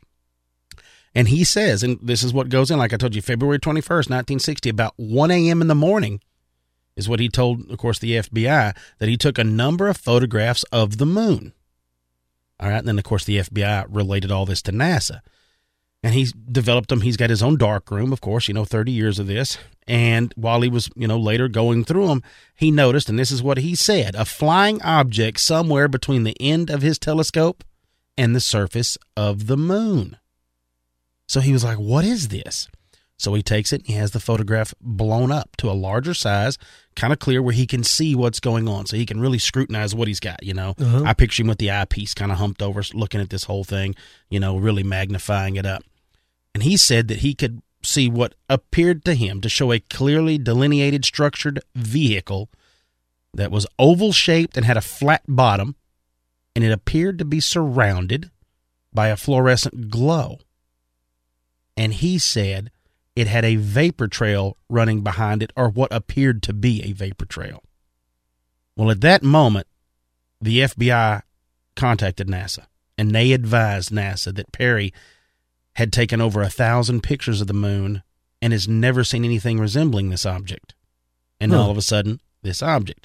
And he says, and this is what goes in, like I told you, February 21st, 1960, about 1 a.m. in the morning is what he told, of course, the FBI, that he took a number of photographs of the moon. All right, and then, of course, the FBI related all this to NASA. And he's developed them. He's got his own dark room, of course, 30 years of this. And while he was, later going through them, he noticed, and this is what he said, a flying object somewhere between the end of his telescope and the surface of the moon. So he was like, what is this? So he takes it and he has the photograph blown up to a larger size, kind of clear where he can see what's going on. So he can really scrutinize what he's got, I picture him with the eyepiece kind of humped over, looking at this whole thing, really magnifying it up. And he said that he could see what appeared to him to show a clearly delineated structured vehicle that was oval-shaped and had a flat bottom, and it appeared to be surrounded by a fluorescent glow. And he said it had a vapor trail running behind it, or what appeared to be a vapor trail. Well, at that moment, the FBI contacted NASA, and they advised NASA that Perry had taken over 1,000 pictures of the moon and has never seen anything resembling this object. And all of a sudden, this object.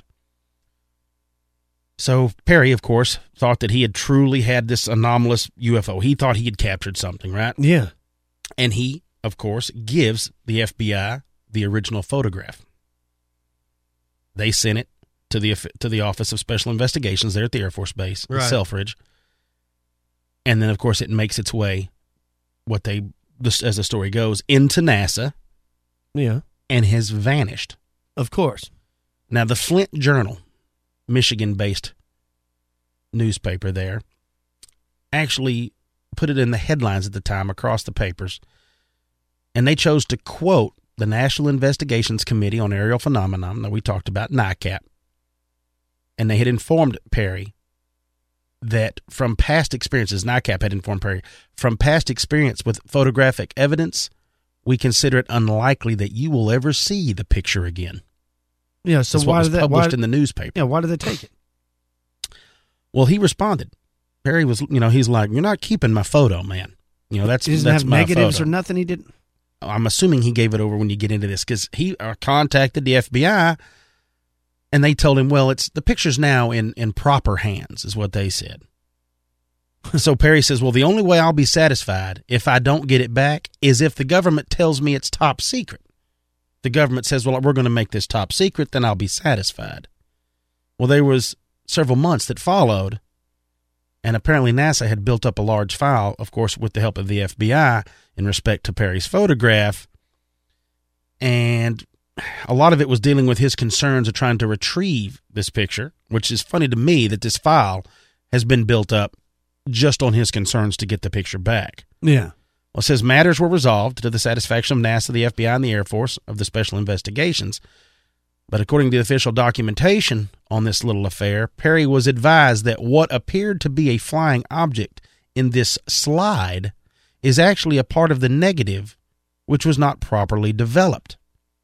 So Perry, of course, thought that he had truly had this anomalous UFO. He thought he had captured something, right? Yeah. And he, of course, gives the FBI the original photograph. They sent it to the Office of Special Investigations there at the Air Force Base at Selfridge. And then, of course, it makes its way, as the story goes, into NASA. Yeah. And has vanished. Of course. Now, the Flint Journal, Michigan-based newspaper there, actually put it in the headlines at the time across the papers, and they chose to quote the National Investigations Committee on Aerial Phenomena that we talked about, NICAP, and they had informed Perry that from past experiences, NICAP had informed Perry, from past experience with photographic evidence, we consider it unlikely that you will ever see the picture again. Yeah, so That's why what was did that published in the newspaper. Yeah, why did they take it? Well, he responded. Perry was, he's like, "You're not keeping my photo, man. That's He doesn't that's have my negatives photo." or nothing. He didn't. I'm assuming he gave it over when you get into this because he contacted the FBI, and they told him, "Well, the picture's now in proper hands," is what they said. So Perry says, "Well, the only way I'll be satisfied if I don't get it back is if the government tells me it's top secret. The government says, well, we're going to make this top secret, then I'll be satisfied." Well, there was several months that followed, and apparently NASA had built up a large file, of course, with the help of the FBI in respect to Perry's photograph, and a lot of it was dealing with his concerns of trying to retrieve this picture, which is funny to me that this file has been built up just on his concerns to get the picture back. Yeah. Well, it says matters were resolved to the satisfaction of NASA, the FBI, and the Air Force of the special investigations. But according to the official documentation on this little affair, Perry was advised that what appeared to be a flying object in this slide is actually a part of the negative, which was not properly developed.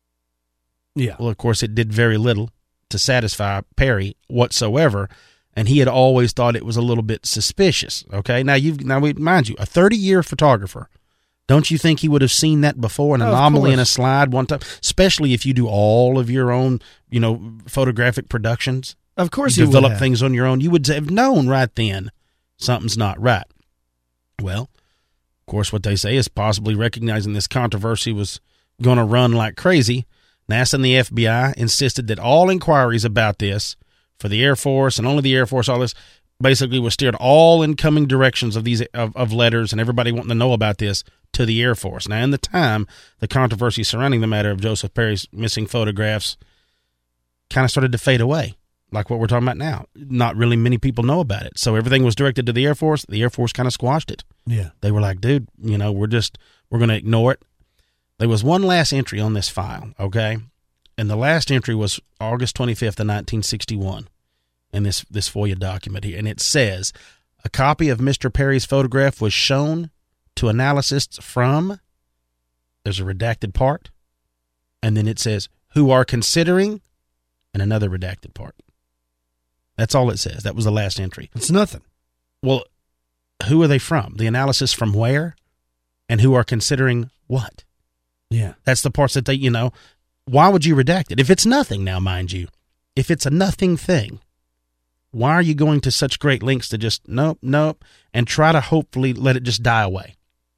Yeah. Well, of course, it did very little to satisfy Perry whatsoever, and he had always thought it was a little bit suspicious. Okay, now mind you, a 30-year photographer. Don't you think he would have seen that before, an anomaly in a slide one time, especially if you do all of your own, photographic productions? Of course you he would develop have. things on your own. You would have known right then something's not right. Well, of course, what they say is possibly recognizing this controversy was going to run like crazy. NASA and the FBI insisted that all inquiries about this for the Air Force and only the Air Force, all this basically was steered all incoming directions of these of letters and everybody wanting to know about this to the Air Force. Now, in the time, the controversy surrounding the matter of Joseph Perry's missing photographs kind of started to fade away, like what we're talking about now. Not really many people know about it. So everything was directed to the Air Force. The Air Force kind of squashed it. Yeah. They were like, dude, we're going to ignore it. There was one last entry on this file, okay? And the last entry was August 25th of 1961 in this FOIA document here. And it says, a copy of Mr. Perry's photograph was shown to analysts from, there's a redacted part, and then it says, who are considering, and another redacted part. That's all it says. That was the last entry. It's nothing. Well, who are they from? The analysis from where? And who are considering what? Yeah. That's the parts that they, why would you redact it? If it's nothing now, mind you, if it's a nothing thing, why are you going to such great lengths to just nope, and try to hopefully let it just die away?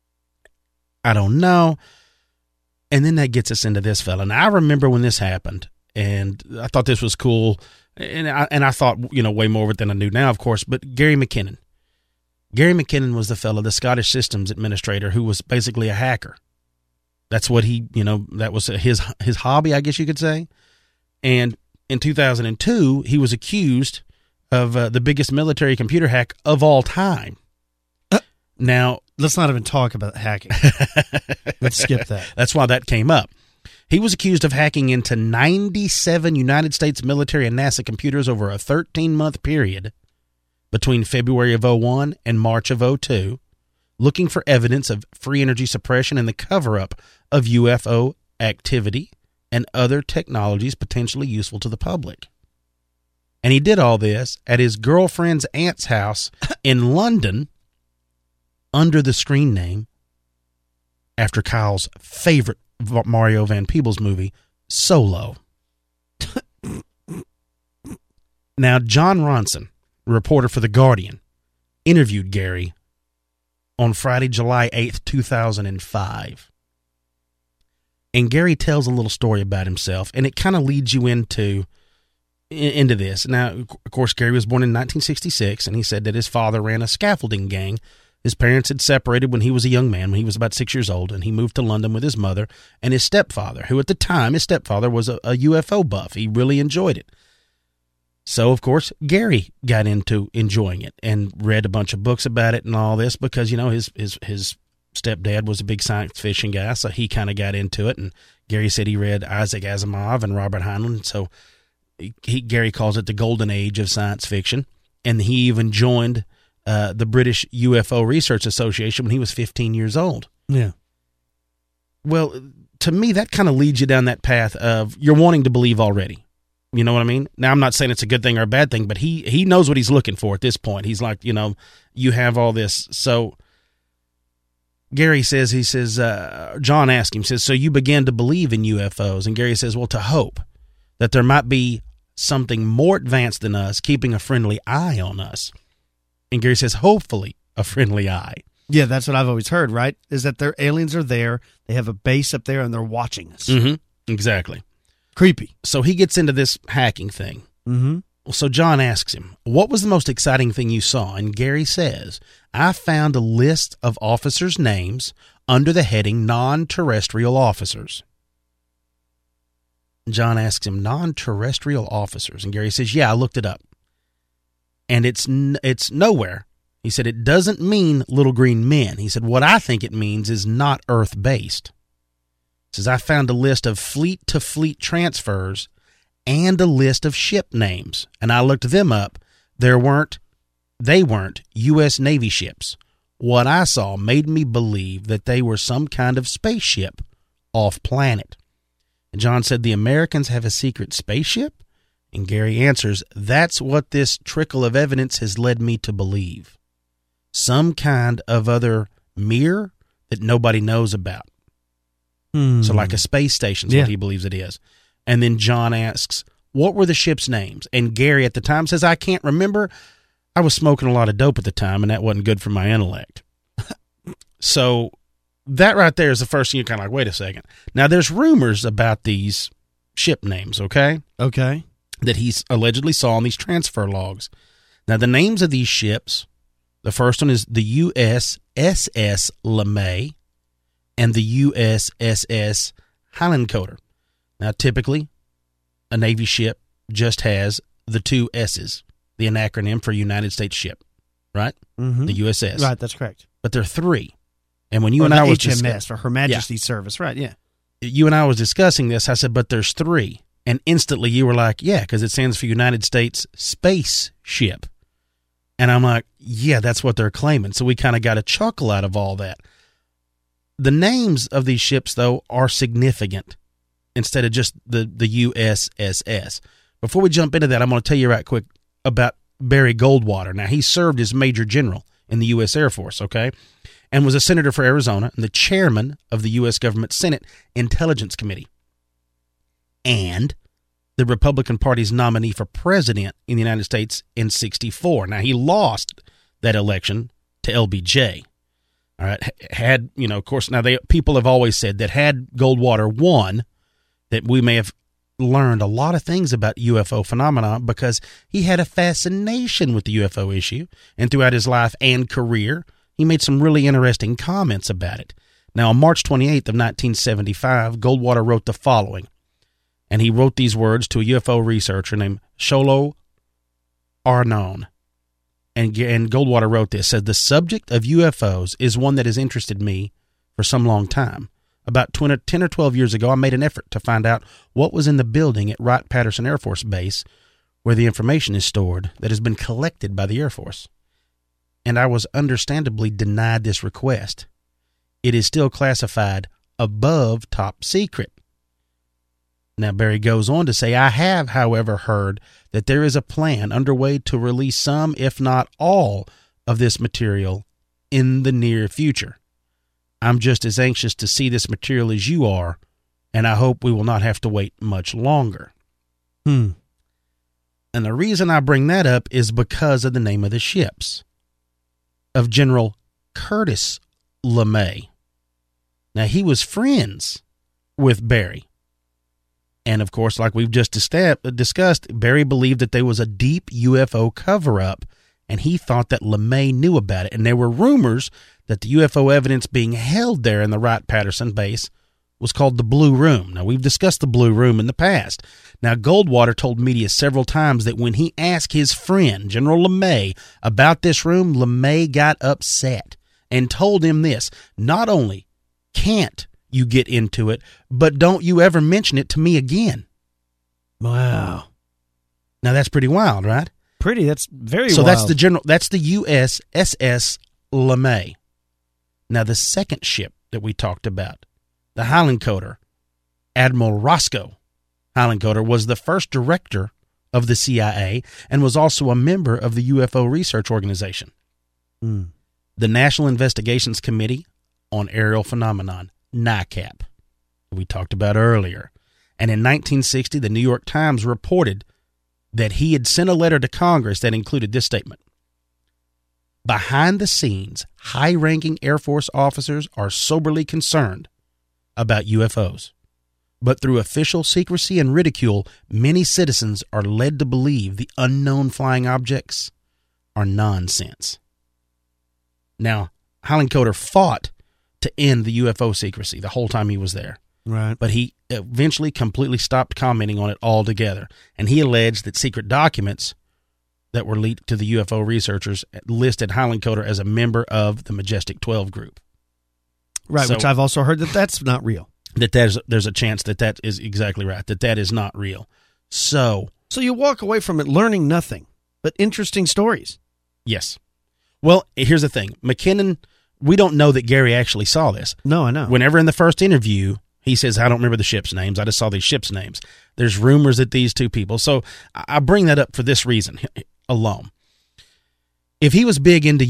I don't know. And then that gets us into this fella. And I remember when this happened, and I thought this was cool, and I thought, way more of it than I do now, of course, but Gary McKinnon. Gary McKinnon was the fellow, the Scottish Systems Administrator, who was basically a hacker. That's what he, that was his hobby, I guess you could say. And in 2002, he was accused of the biggest military computer hack of all time. Now, let's not even talk about hacking. Let's skip that. That's why that came up. He was accused of hacking into 97 United States military and NASA computers over a 13-month period between February of 2001 and March of 2002, looking for evidence of free energy suppression and the cover-up of UFO activity and other technologies potentially useful to the public. And he did all this at his girlfriend's aunt's house in London under the screen name after Kyle's favorite Mario Van Peebles movie, Solo. Now, John Ronson, a reporter for The Guardian, interviewed Gary on Friday, July 8th, 2005. And Gary tells a little story about himself, and it kind of leads you into this. Now, of course, Gary was born in 1966, and he said that his father ran a scaffolding gang. His parents had separated when he was a young man, when he was about 6 years old, and he moved to London with his mother and his stepfather, who at the time, his stepfather was a UFO buff. He really enjoyed it. So, of course, Gary got into enjoying it and read a bunch of books about it and all this because, his stepdad was a big science fiction guy, so he kind of got into it. And Gary said he read Isaac Asimov and Robert Heinlein, so Gary calls it the golden age of science fiction. And he even joined the British UFO Research Association when he was 15 years old. Yeah. Well, to me, that kind of leads you down that path of you're wanting to believe already. You know what I mean? Now, I'm not saying it's a good thing or a bad thing, but he knows what he's looking for at this point. He's like, you have all this. So Gary says, John asked him, says, so you began to believe in UFOs? And Gary says, well, to hope that there might be something more advanced than us keeping a friendly eye on us. And Gary says, hopefully a friendly eye. Yeah, that's what I've always heard, right? Is that their aliens are there, they have a base up there, and they're watching us. Mm-hmm. Exactly. Creepy. So he gets into this hacking thing. Mm-hmm. So John asks him, what was the most exciting thing you saw? And Gary says, I found a list of officers' names under the heading non-terrestrial officers. John asks him, non-terrestrial officers? And Gary says, yeah, I looked it up. And it's nowhere. He said, it doesn't mean little green men. He said, what I think it means is not Earth-based. He says, I found a list of fleet-to-fleet transfers and a list of ship names. And I looked them up. They weren't U.S. Navy ships. What I saw made me believe that they were some kind of spaceship off-planet. And John said, the Americans have a secret spaceship? And Gary answers, that's what this trickle of evidence has led me to believe. Some kind of other mirror that nobody knows about. So like a space station is what he believes it is. And then John asks, what were the ship's names? And Gary at the time says, I can't remember. I was smoking a lot of dope at the time, and that wasn't good for my intellect. So that right there is the first thing you're kind of like, wait a second. Now, there's rumors about these ship names, okay? Okay. That he's allegedly saw on these transfer logs. Now, the names of these ships, the first one is the USS LeMay and the USS Highlandcoder. Now, typically, a Navy ship just has the two S's, the acronym for United States Ship, right? Mm-hmm. The USS. Right, that's correct. But there are three. And when you or and the I was HMS, for Her Majesty's Service, right, yeah. You and I was discussing this, I said, but there's three. And instantly you were like, yeah, because it stands for United States Space Ship. And I'm like, yeah, that's what they're claiming. So we kind of got a chuckle out of all that. The names of these ships, though, are significant instead of just the USSS. Before we jump into that, I'm going to tell you right quick about Barry Goldwater. Now, he served as Major General in the U.S. Air Force, okay, and was a senator for Arizona and the chairman of the U.S. Government Senate Intelligence Committee and the Republican Party's nominee for president in the United States in 1964. Now, he lost that election to LBJ. All right, had, of course, now people have always said that had Goldwater won, that we may have learned a lot of things about UFO phenomena because he had a fascination with the UFO issue, and throughout his life and career, he made some really interesting comments about it. Now, on March 28th of 1975, Goldwater wrote the following, and he wrote these words to a UFO researcher named Sholo Arnon. And Goldwater wrote this, said, the subject of UFOs is one that has interested me for some long time. About 10 or 12 years ago, I made an effort to find out what was in the building at Wright-Patterson Air Force Base where the information is stored that has been collected by the Air Force. And I was understandably denied this request. It is still classified above top secret. Now, Barry goes on to say, I have, however, heard that there is a plan underway to release some, if not all, of this material in the near future. I'm just as anxious to see this material as you are, and I hope we will not have to wait much longer. And the reason I bring that up is because of the name of the ships, of General Curtis LeMay. Now, he was friends with Barry. And, of course, like we've just discussed, Barry believed that there was a deep UFO cover-up, and he thought that LeMay knew about it. And there were rumors that the UFO evidence being held there in the Wright-Patterson base was called the Blue Room. Now, we've discussed the Blue Room in the past. Now, Goldwater told media several times that when he asked his friend, General LeMay, about this room, LeMay got upset and told him this, not only can't you get into it, but don't you ever mention it to me again. Wow. Now, that's pretty wild, right? pretty. That's very So wild. that's the USS LeMay. Now, the second ship that we talked about, the Highland-Coder, Admiral Roscoe Highland-Coder, was the first director of the CIA and was also a member of the UFO Research Organization. The National Investigations Committee on Aerial Phenomenon, NICAP, we talked about earlier. And in 1960, the New York Times reported that he had sent a letter to Congress that included this statement. Behind the scenes, high-ranking Air Force officers are soberly concerned about UFOs. But through official secrecy and ridicule, many citizens are led to believe the unknown flying objects are nonsense. Now, Highland-Coder fought to end the UFO secrecy the whole time he was there. Right. But he eventually completely stopped commenting on it altogether. And he alleged that secret documents that were leaked to the UFO researchers listed Highland-Coder as a member of the Majestic 12 group. Right, So- which I've also heard that's not real. There's a chance that is exactly right, that is not real. So you walk away from it learning nothing but interesting stories. yes. Well, here's the thing. McKinnon, we don't know that Gary actually saw this. No, I know. Whenever in the first interview, he says, I don't remember the ship's names. I just saw these ships' names. There's rumors that these two people. So I bring that up for this reason alone. If he was big into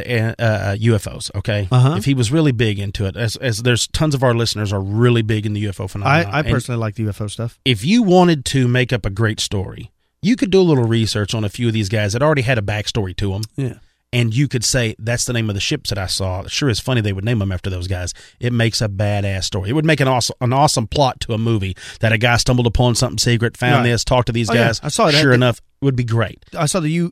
UFOs, okay? Uh-huh. If he was really big into it, as there's tons of our listeners are really big in the UFO phenomenon. I personally like the UFO stuff. If you wanted to make up a great story, you could do a little research on a few of these guys that already had a backstory to them. Yeah. And you could say, that's the name of the ships that I saw. Sure, it's funny they would name them after those guys. It makes a badass story. It would make an awesome plot to a movie that a guy stumbled upon something secret, found this, talked to these guys. Yeah. I saw it. Sure enough, it would be great. I saw the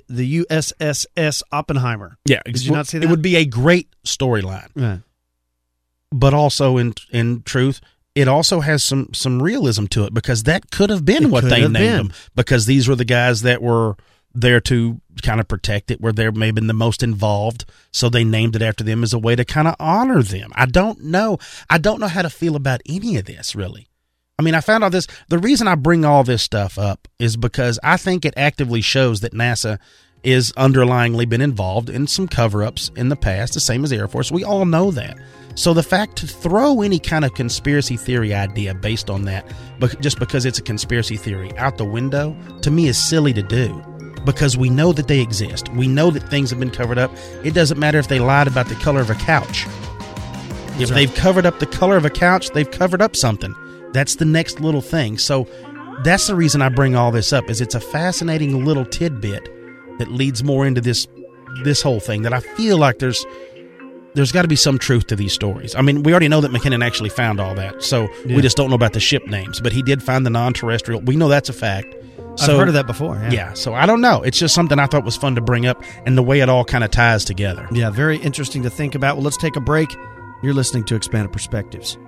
USSS Oppenheimer. Yeah. Did you not see that? It would be a great storyline. Yeah. But also, in truth, it also has some realism to it, because that could have been what they named them, because these were the guys that were there to kind of protect it, were there maybe the most involved, so they named it after them as a way to kind of honor them. I don't know how to feel about any of this, really. I mean, I found all this. The reason I bring all this stuff up is because I think it actively shows that NASA is underlyingly been involved in some cover-ups in the past, the same as Air Force. We all know that. So the fact to throw any kind of conspiracy theory idea based on that, but just because it's a conspiracy theory, out the window, to me is silly to do. Because we know that they exist. We know that things have been covered up. It doesn't matter if they lied about the color of a couch. If they've covered up the color of a couch, they've covered up something. That's the next little thing. So that's the reason I bring all this up, is it's a fascinating little tidbit that leads more into this whole thing, that I feel like there's got to be some truth to these stories. I mean, we already know that McKinnon actually found all that, so we just don't know about the ship names. But he did find the non-terrestrial. We know that's a fact. So, I've heard of that before. Yeah, so I don't know. It's just something I thought was fun to bring up, and the way it all kind of ties together. Yeah, very interesting to think about. Well, let's take a break. You're listening to Expanded Perspectives.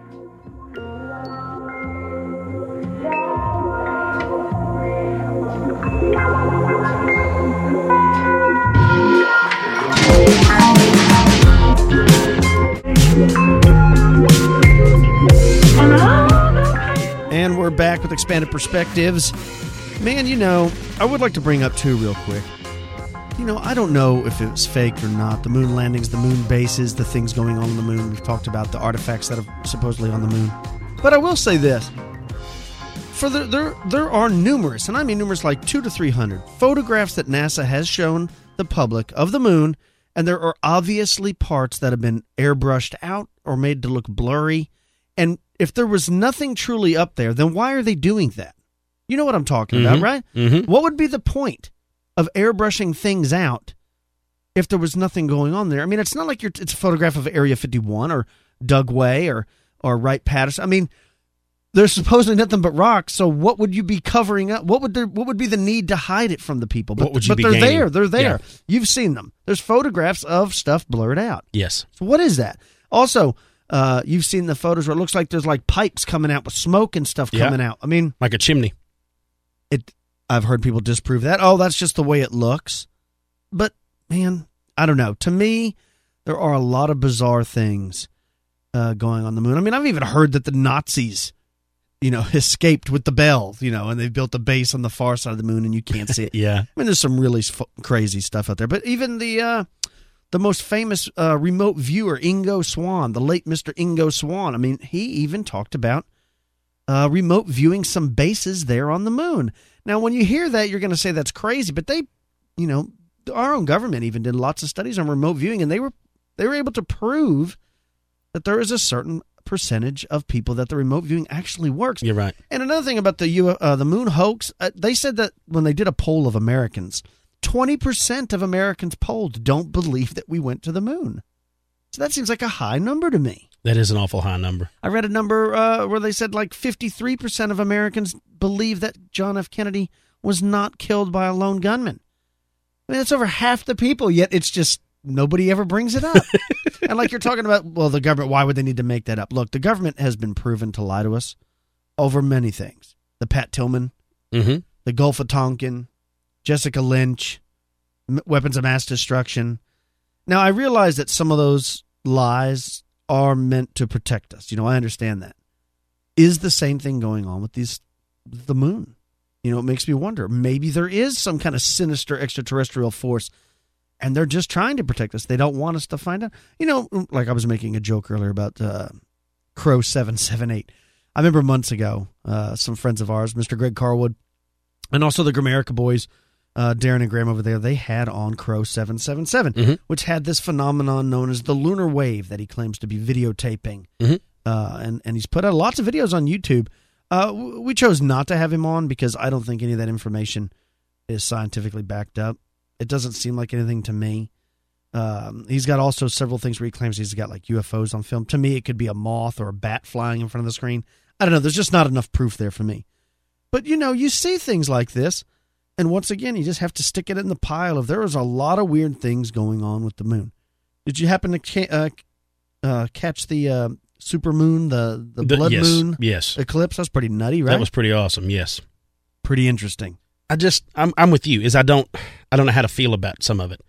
And we're back with Expanded Perspectives. Man, I would like to bring up two real quick. I don't know if it was fake or not. The moon landings, the moon bases, the things going on the moon. We've talked about the artifacts that are supposedly on the moon. But I will say this. There are numerous, and I mean numerous, like 200 to 300 photographs that NASA has shown the public of the moon, and there are obviously parts that have been airbrushed out or made to look blurry. And if there was nothing truly up there, then why are they doing that? You know what I'm talking about, right? Mm-hmm. What would be the point of airbrushing things out if there was nothing going on there? I mean, it's not like it's a photograph of Area 51 or Dugway or Wright-Patterson. I mean, there's supposedly nothing but rocks, so what would you be covering up? What would be the need to hide it from the people? But they're gaining? They're there. Yeah. You've seen them. There's photographs of stuff blurred out. Yes. So what is that? Also, you've seen the photos where it looks like there's like pipes coming out with smoke and stuff coming out. I mean, like a chimney. I've heard people disprove that. Oh, that's just the way it looks. But, man, I don't know. To me, there are a lot of bizarre things going on the moon. I mean, I've even heard that the Nazis escaped with the bell, and they've built a base on the far side of the moon and you can't see it. Yeah. I mean, there's some really crazy stuff out there. But even the most famous remote viewer, Ingo Swann, the late Mr. Ingo Swann, I mean, he even talked about remote viewing some bases there on the moon. Now, when you hear that, you're going to say that's crazy, but they, our own government even did lots of studies on remote viewing, and they were able to prove that there is a certain percentage of people that the remote viewing actually works. You're right. And another thing about the moon hoax, they said that when they did a poll of Americans, 20% of Americans polled don't believe that we went to the moon. So that seems like a high number to me. That is an awful high number. I read a number where they said like 53% of Americans believe that John F. Kennedy was not killed by a lone gunman. I mean, that's over half the people, yet it's just nobody ever brings it up. And like you're talking about, well, the government, why would they need to make that up? Look, the government has been proven to lie to us over many things. The Pat Tillman, the Gulf of Tonkin, Jessica Lynch, weapons of mass destruction. Now, I realize that some of those lies are meant to protect us. I understand that. Is the same thing going on with the moon? It makes me wonder. Maybe there is some kind of sinister extraterrestrial force, and they're just trying to protect us. They don't want us to find out. Like I was making a joke earlier about Crow 778. I remember months ago, some friends of ours, Mr. Greg Carwood, and also the Gramerica boys, Darren and Graham over there, they had on Crow 777, which had this phenomenon known as the lunar wave that he claims to be videotaping. And he's put out lots of videos on YouTube. We chose not to have him on because I don't think any of that information is scientifically backed up. It doesn't seem like anything to me. He's got also several things where he claims he's got like UFOs on film. To me, it could be a moth or a bat flying in front of the screen. I don't know. There's just not enough proof there for me. But, you see things like this. And once again, you just have to stick it in the pile of there is a lot of weird things going on with the moon. Did you happen to catch the super moon, the blood moon eclipse? That was pretty nutty, right? That was pretty awesome, yes. Pretty interesting. I'm with you. I don't know how to feel about some of it.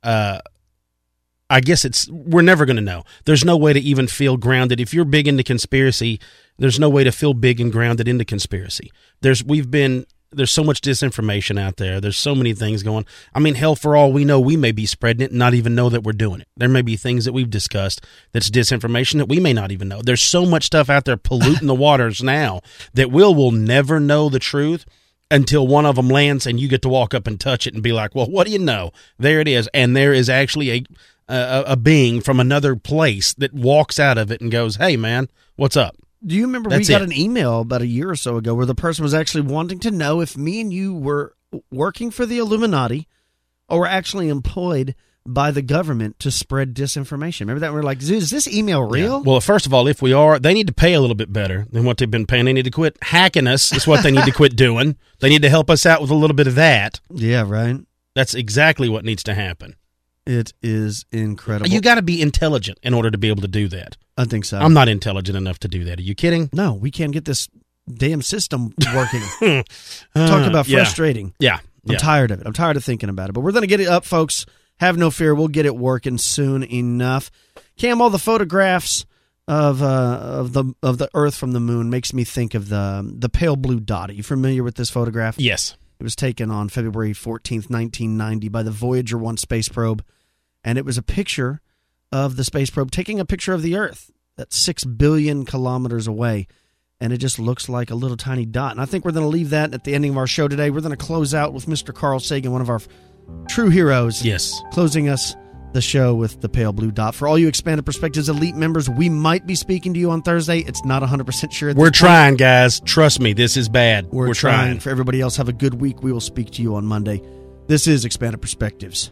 I guess we're never going to know. There's no way to even feel grounded. If you're big into conspiracy, there's no way to feel big and grounded into conspiracy. There's so much disinformation out there. There's so many things going. I mean, hell, for all we know, we may be spreading it and not even know that we're doing it. There may be things that we've discussed that's disinformation that we may not even know. There's so much stuff out there polluting the waters now that we'll never know the truth until one of them lands and you get to walk up and touch it and be like, well, what do you know? There it is. And there is actually a being from another place that walks out of it and goes, hey, man, what's up? Do you remember we got an email about a year or so ago where the person was actually wanting to know if me and you were working for the Illuminati or were actually employed by the government to spread disinformation? Remember that? We're like, dude, is this email real? Yeah. Well, first of all, if we are, they need to pay a little bit better than what they've been paying. They need to quit hacking us. Is what they need to quit doing. They need to help us out with a little bit of that. Yeah, right. That's exactly what needs to happen. It is incredible. You got to be intelligent in order to be able to do that. I think so. I'm not intelligent enough to do that. Are you kidding? No, we can't get this damn system working. Talk about frustrating. Yeah. I'm tired of it. I'm tired of thinking about it. But we're going to get it up, folks. Have no fear. We'll get it working soon enough. Cam, all the photographs of the Earth from the moon makes me think of the pale blue dot. Are you familiar with this photograph? Yes. It was taken on February 14th, 1990 by the Voyager 1 space probe. And it was a picture of the space probe taking a picture of the Earth that's 6 billion kilometers away. And it just looks like a little tiny dot. And I think we're going to leave that at the ending of our show today. We're going to close out with Mr. Carl Sagan, one of our true heroes. Yes. Closing us the show with the pale blue dot. For all you Expanded Perspectives Elite members, we might be speaking to you on Thursday. It's not 100% sure. We're trying, guys. Trust me, this is bad. We're trying. For everybody else, have a good week. We will speak to you on Monday. This is Expanded Perspectives.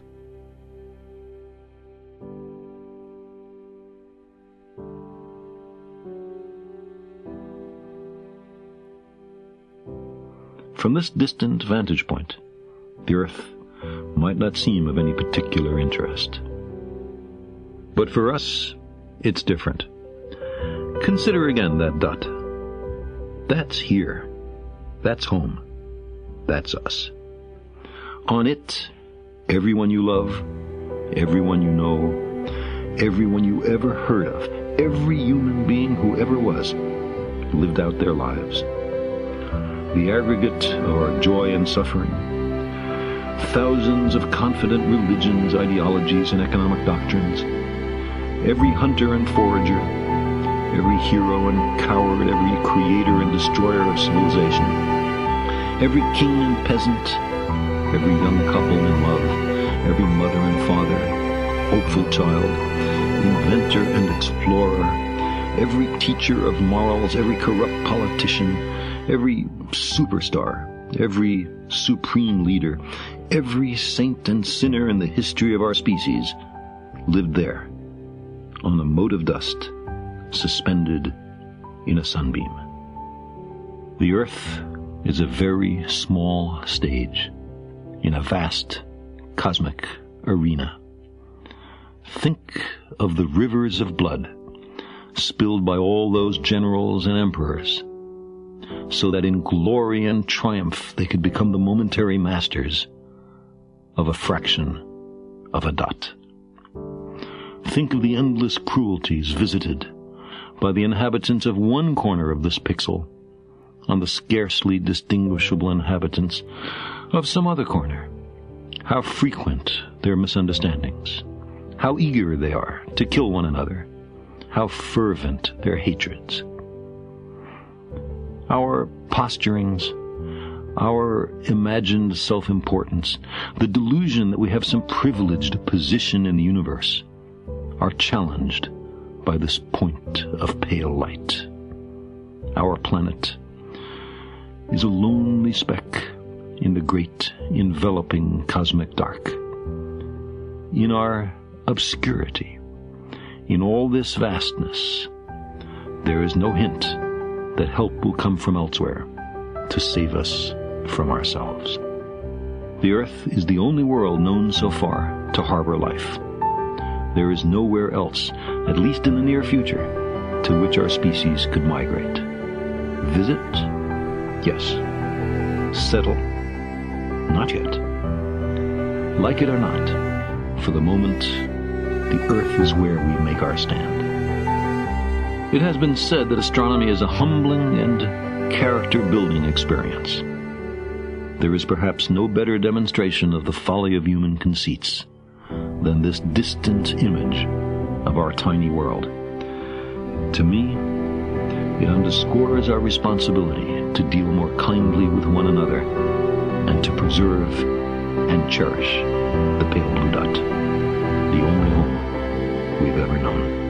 From this distant vantage point, the Earth might not seem of any particular interest. But for us, it's different. Consider again that dot. That's here. That's home. That's us. On it, everyone you love, everyone you know, everyone you ever heard of, every human being who ever was, lived out their lives. the aggregate of our joy and suffering. Thousands of confident religions, ideologies, and economic doctrines. Every hunter and forager, every hero and coward, every creator and destroyer of civilization. Every king and peasant, every young couple in love, every mother and father, hopeful child, inventor and explorer, every teacher of morals, every corrupt politician, every superstar, every supreme leader, every saint and sinner in the history of our species lived there, on a mote of dust, suspended in a sunbeam. The earth is a very small stage in a vast cosmic arena. Think of the rivers of blood spilled by all those generals and emperors, so that in glory and triumph they could become the momentary masters of a fraction of a dot. Think of the endless cruelties visited by the inhabitants of one corner of this pixel on the scarcely distinguishable inhabitants of some other corner. How frequent their misunderstandings, how eager they are to kill one another, how fervent their hatreds. Our posturings, our imagined self-importance, the delusion that we have some privileged position in the universe, are challenged by this point of pale light. Our planet is a lonely speck in the great enveloping cosmic dark. In our obscurity, in all this vastness, there is no hint that help will come from elsewhere to save us from ourselves. The Earth is the only world known so far to harbor life. There is nowhere else, at least in the near future, to which our species could migrate. Visit? Yes. Settle? Not yet. Like it or not, for the moment, the Earth is where we make our stand. It has been said that astronomy is a humbling and character-building experience. There is perhaps no better demonstration of the folly of human conceits than this distant image of our tiny world. To me, it underscores our responsibility to deal more kindly with one another and to preserve and cherish the pale blue dot, the only home we've ever known.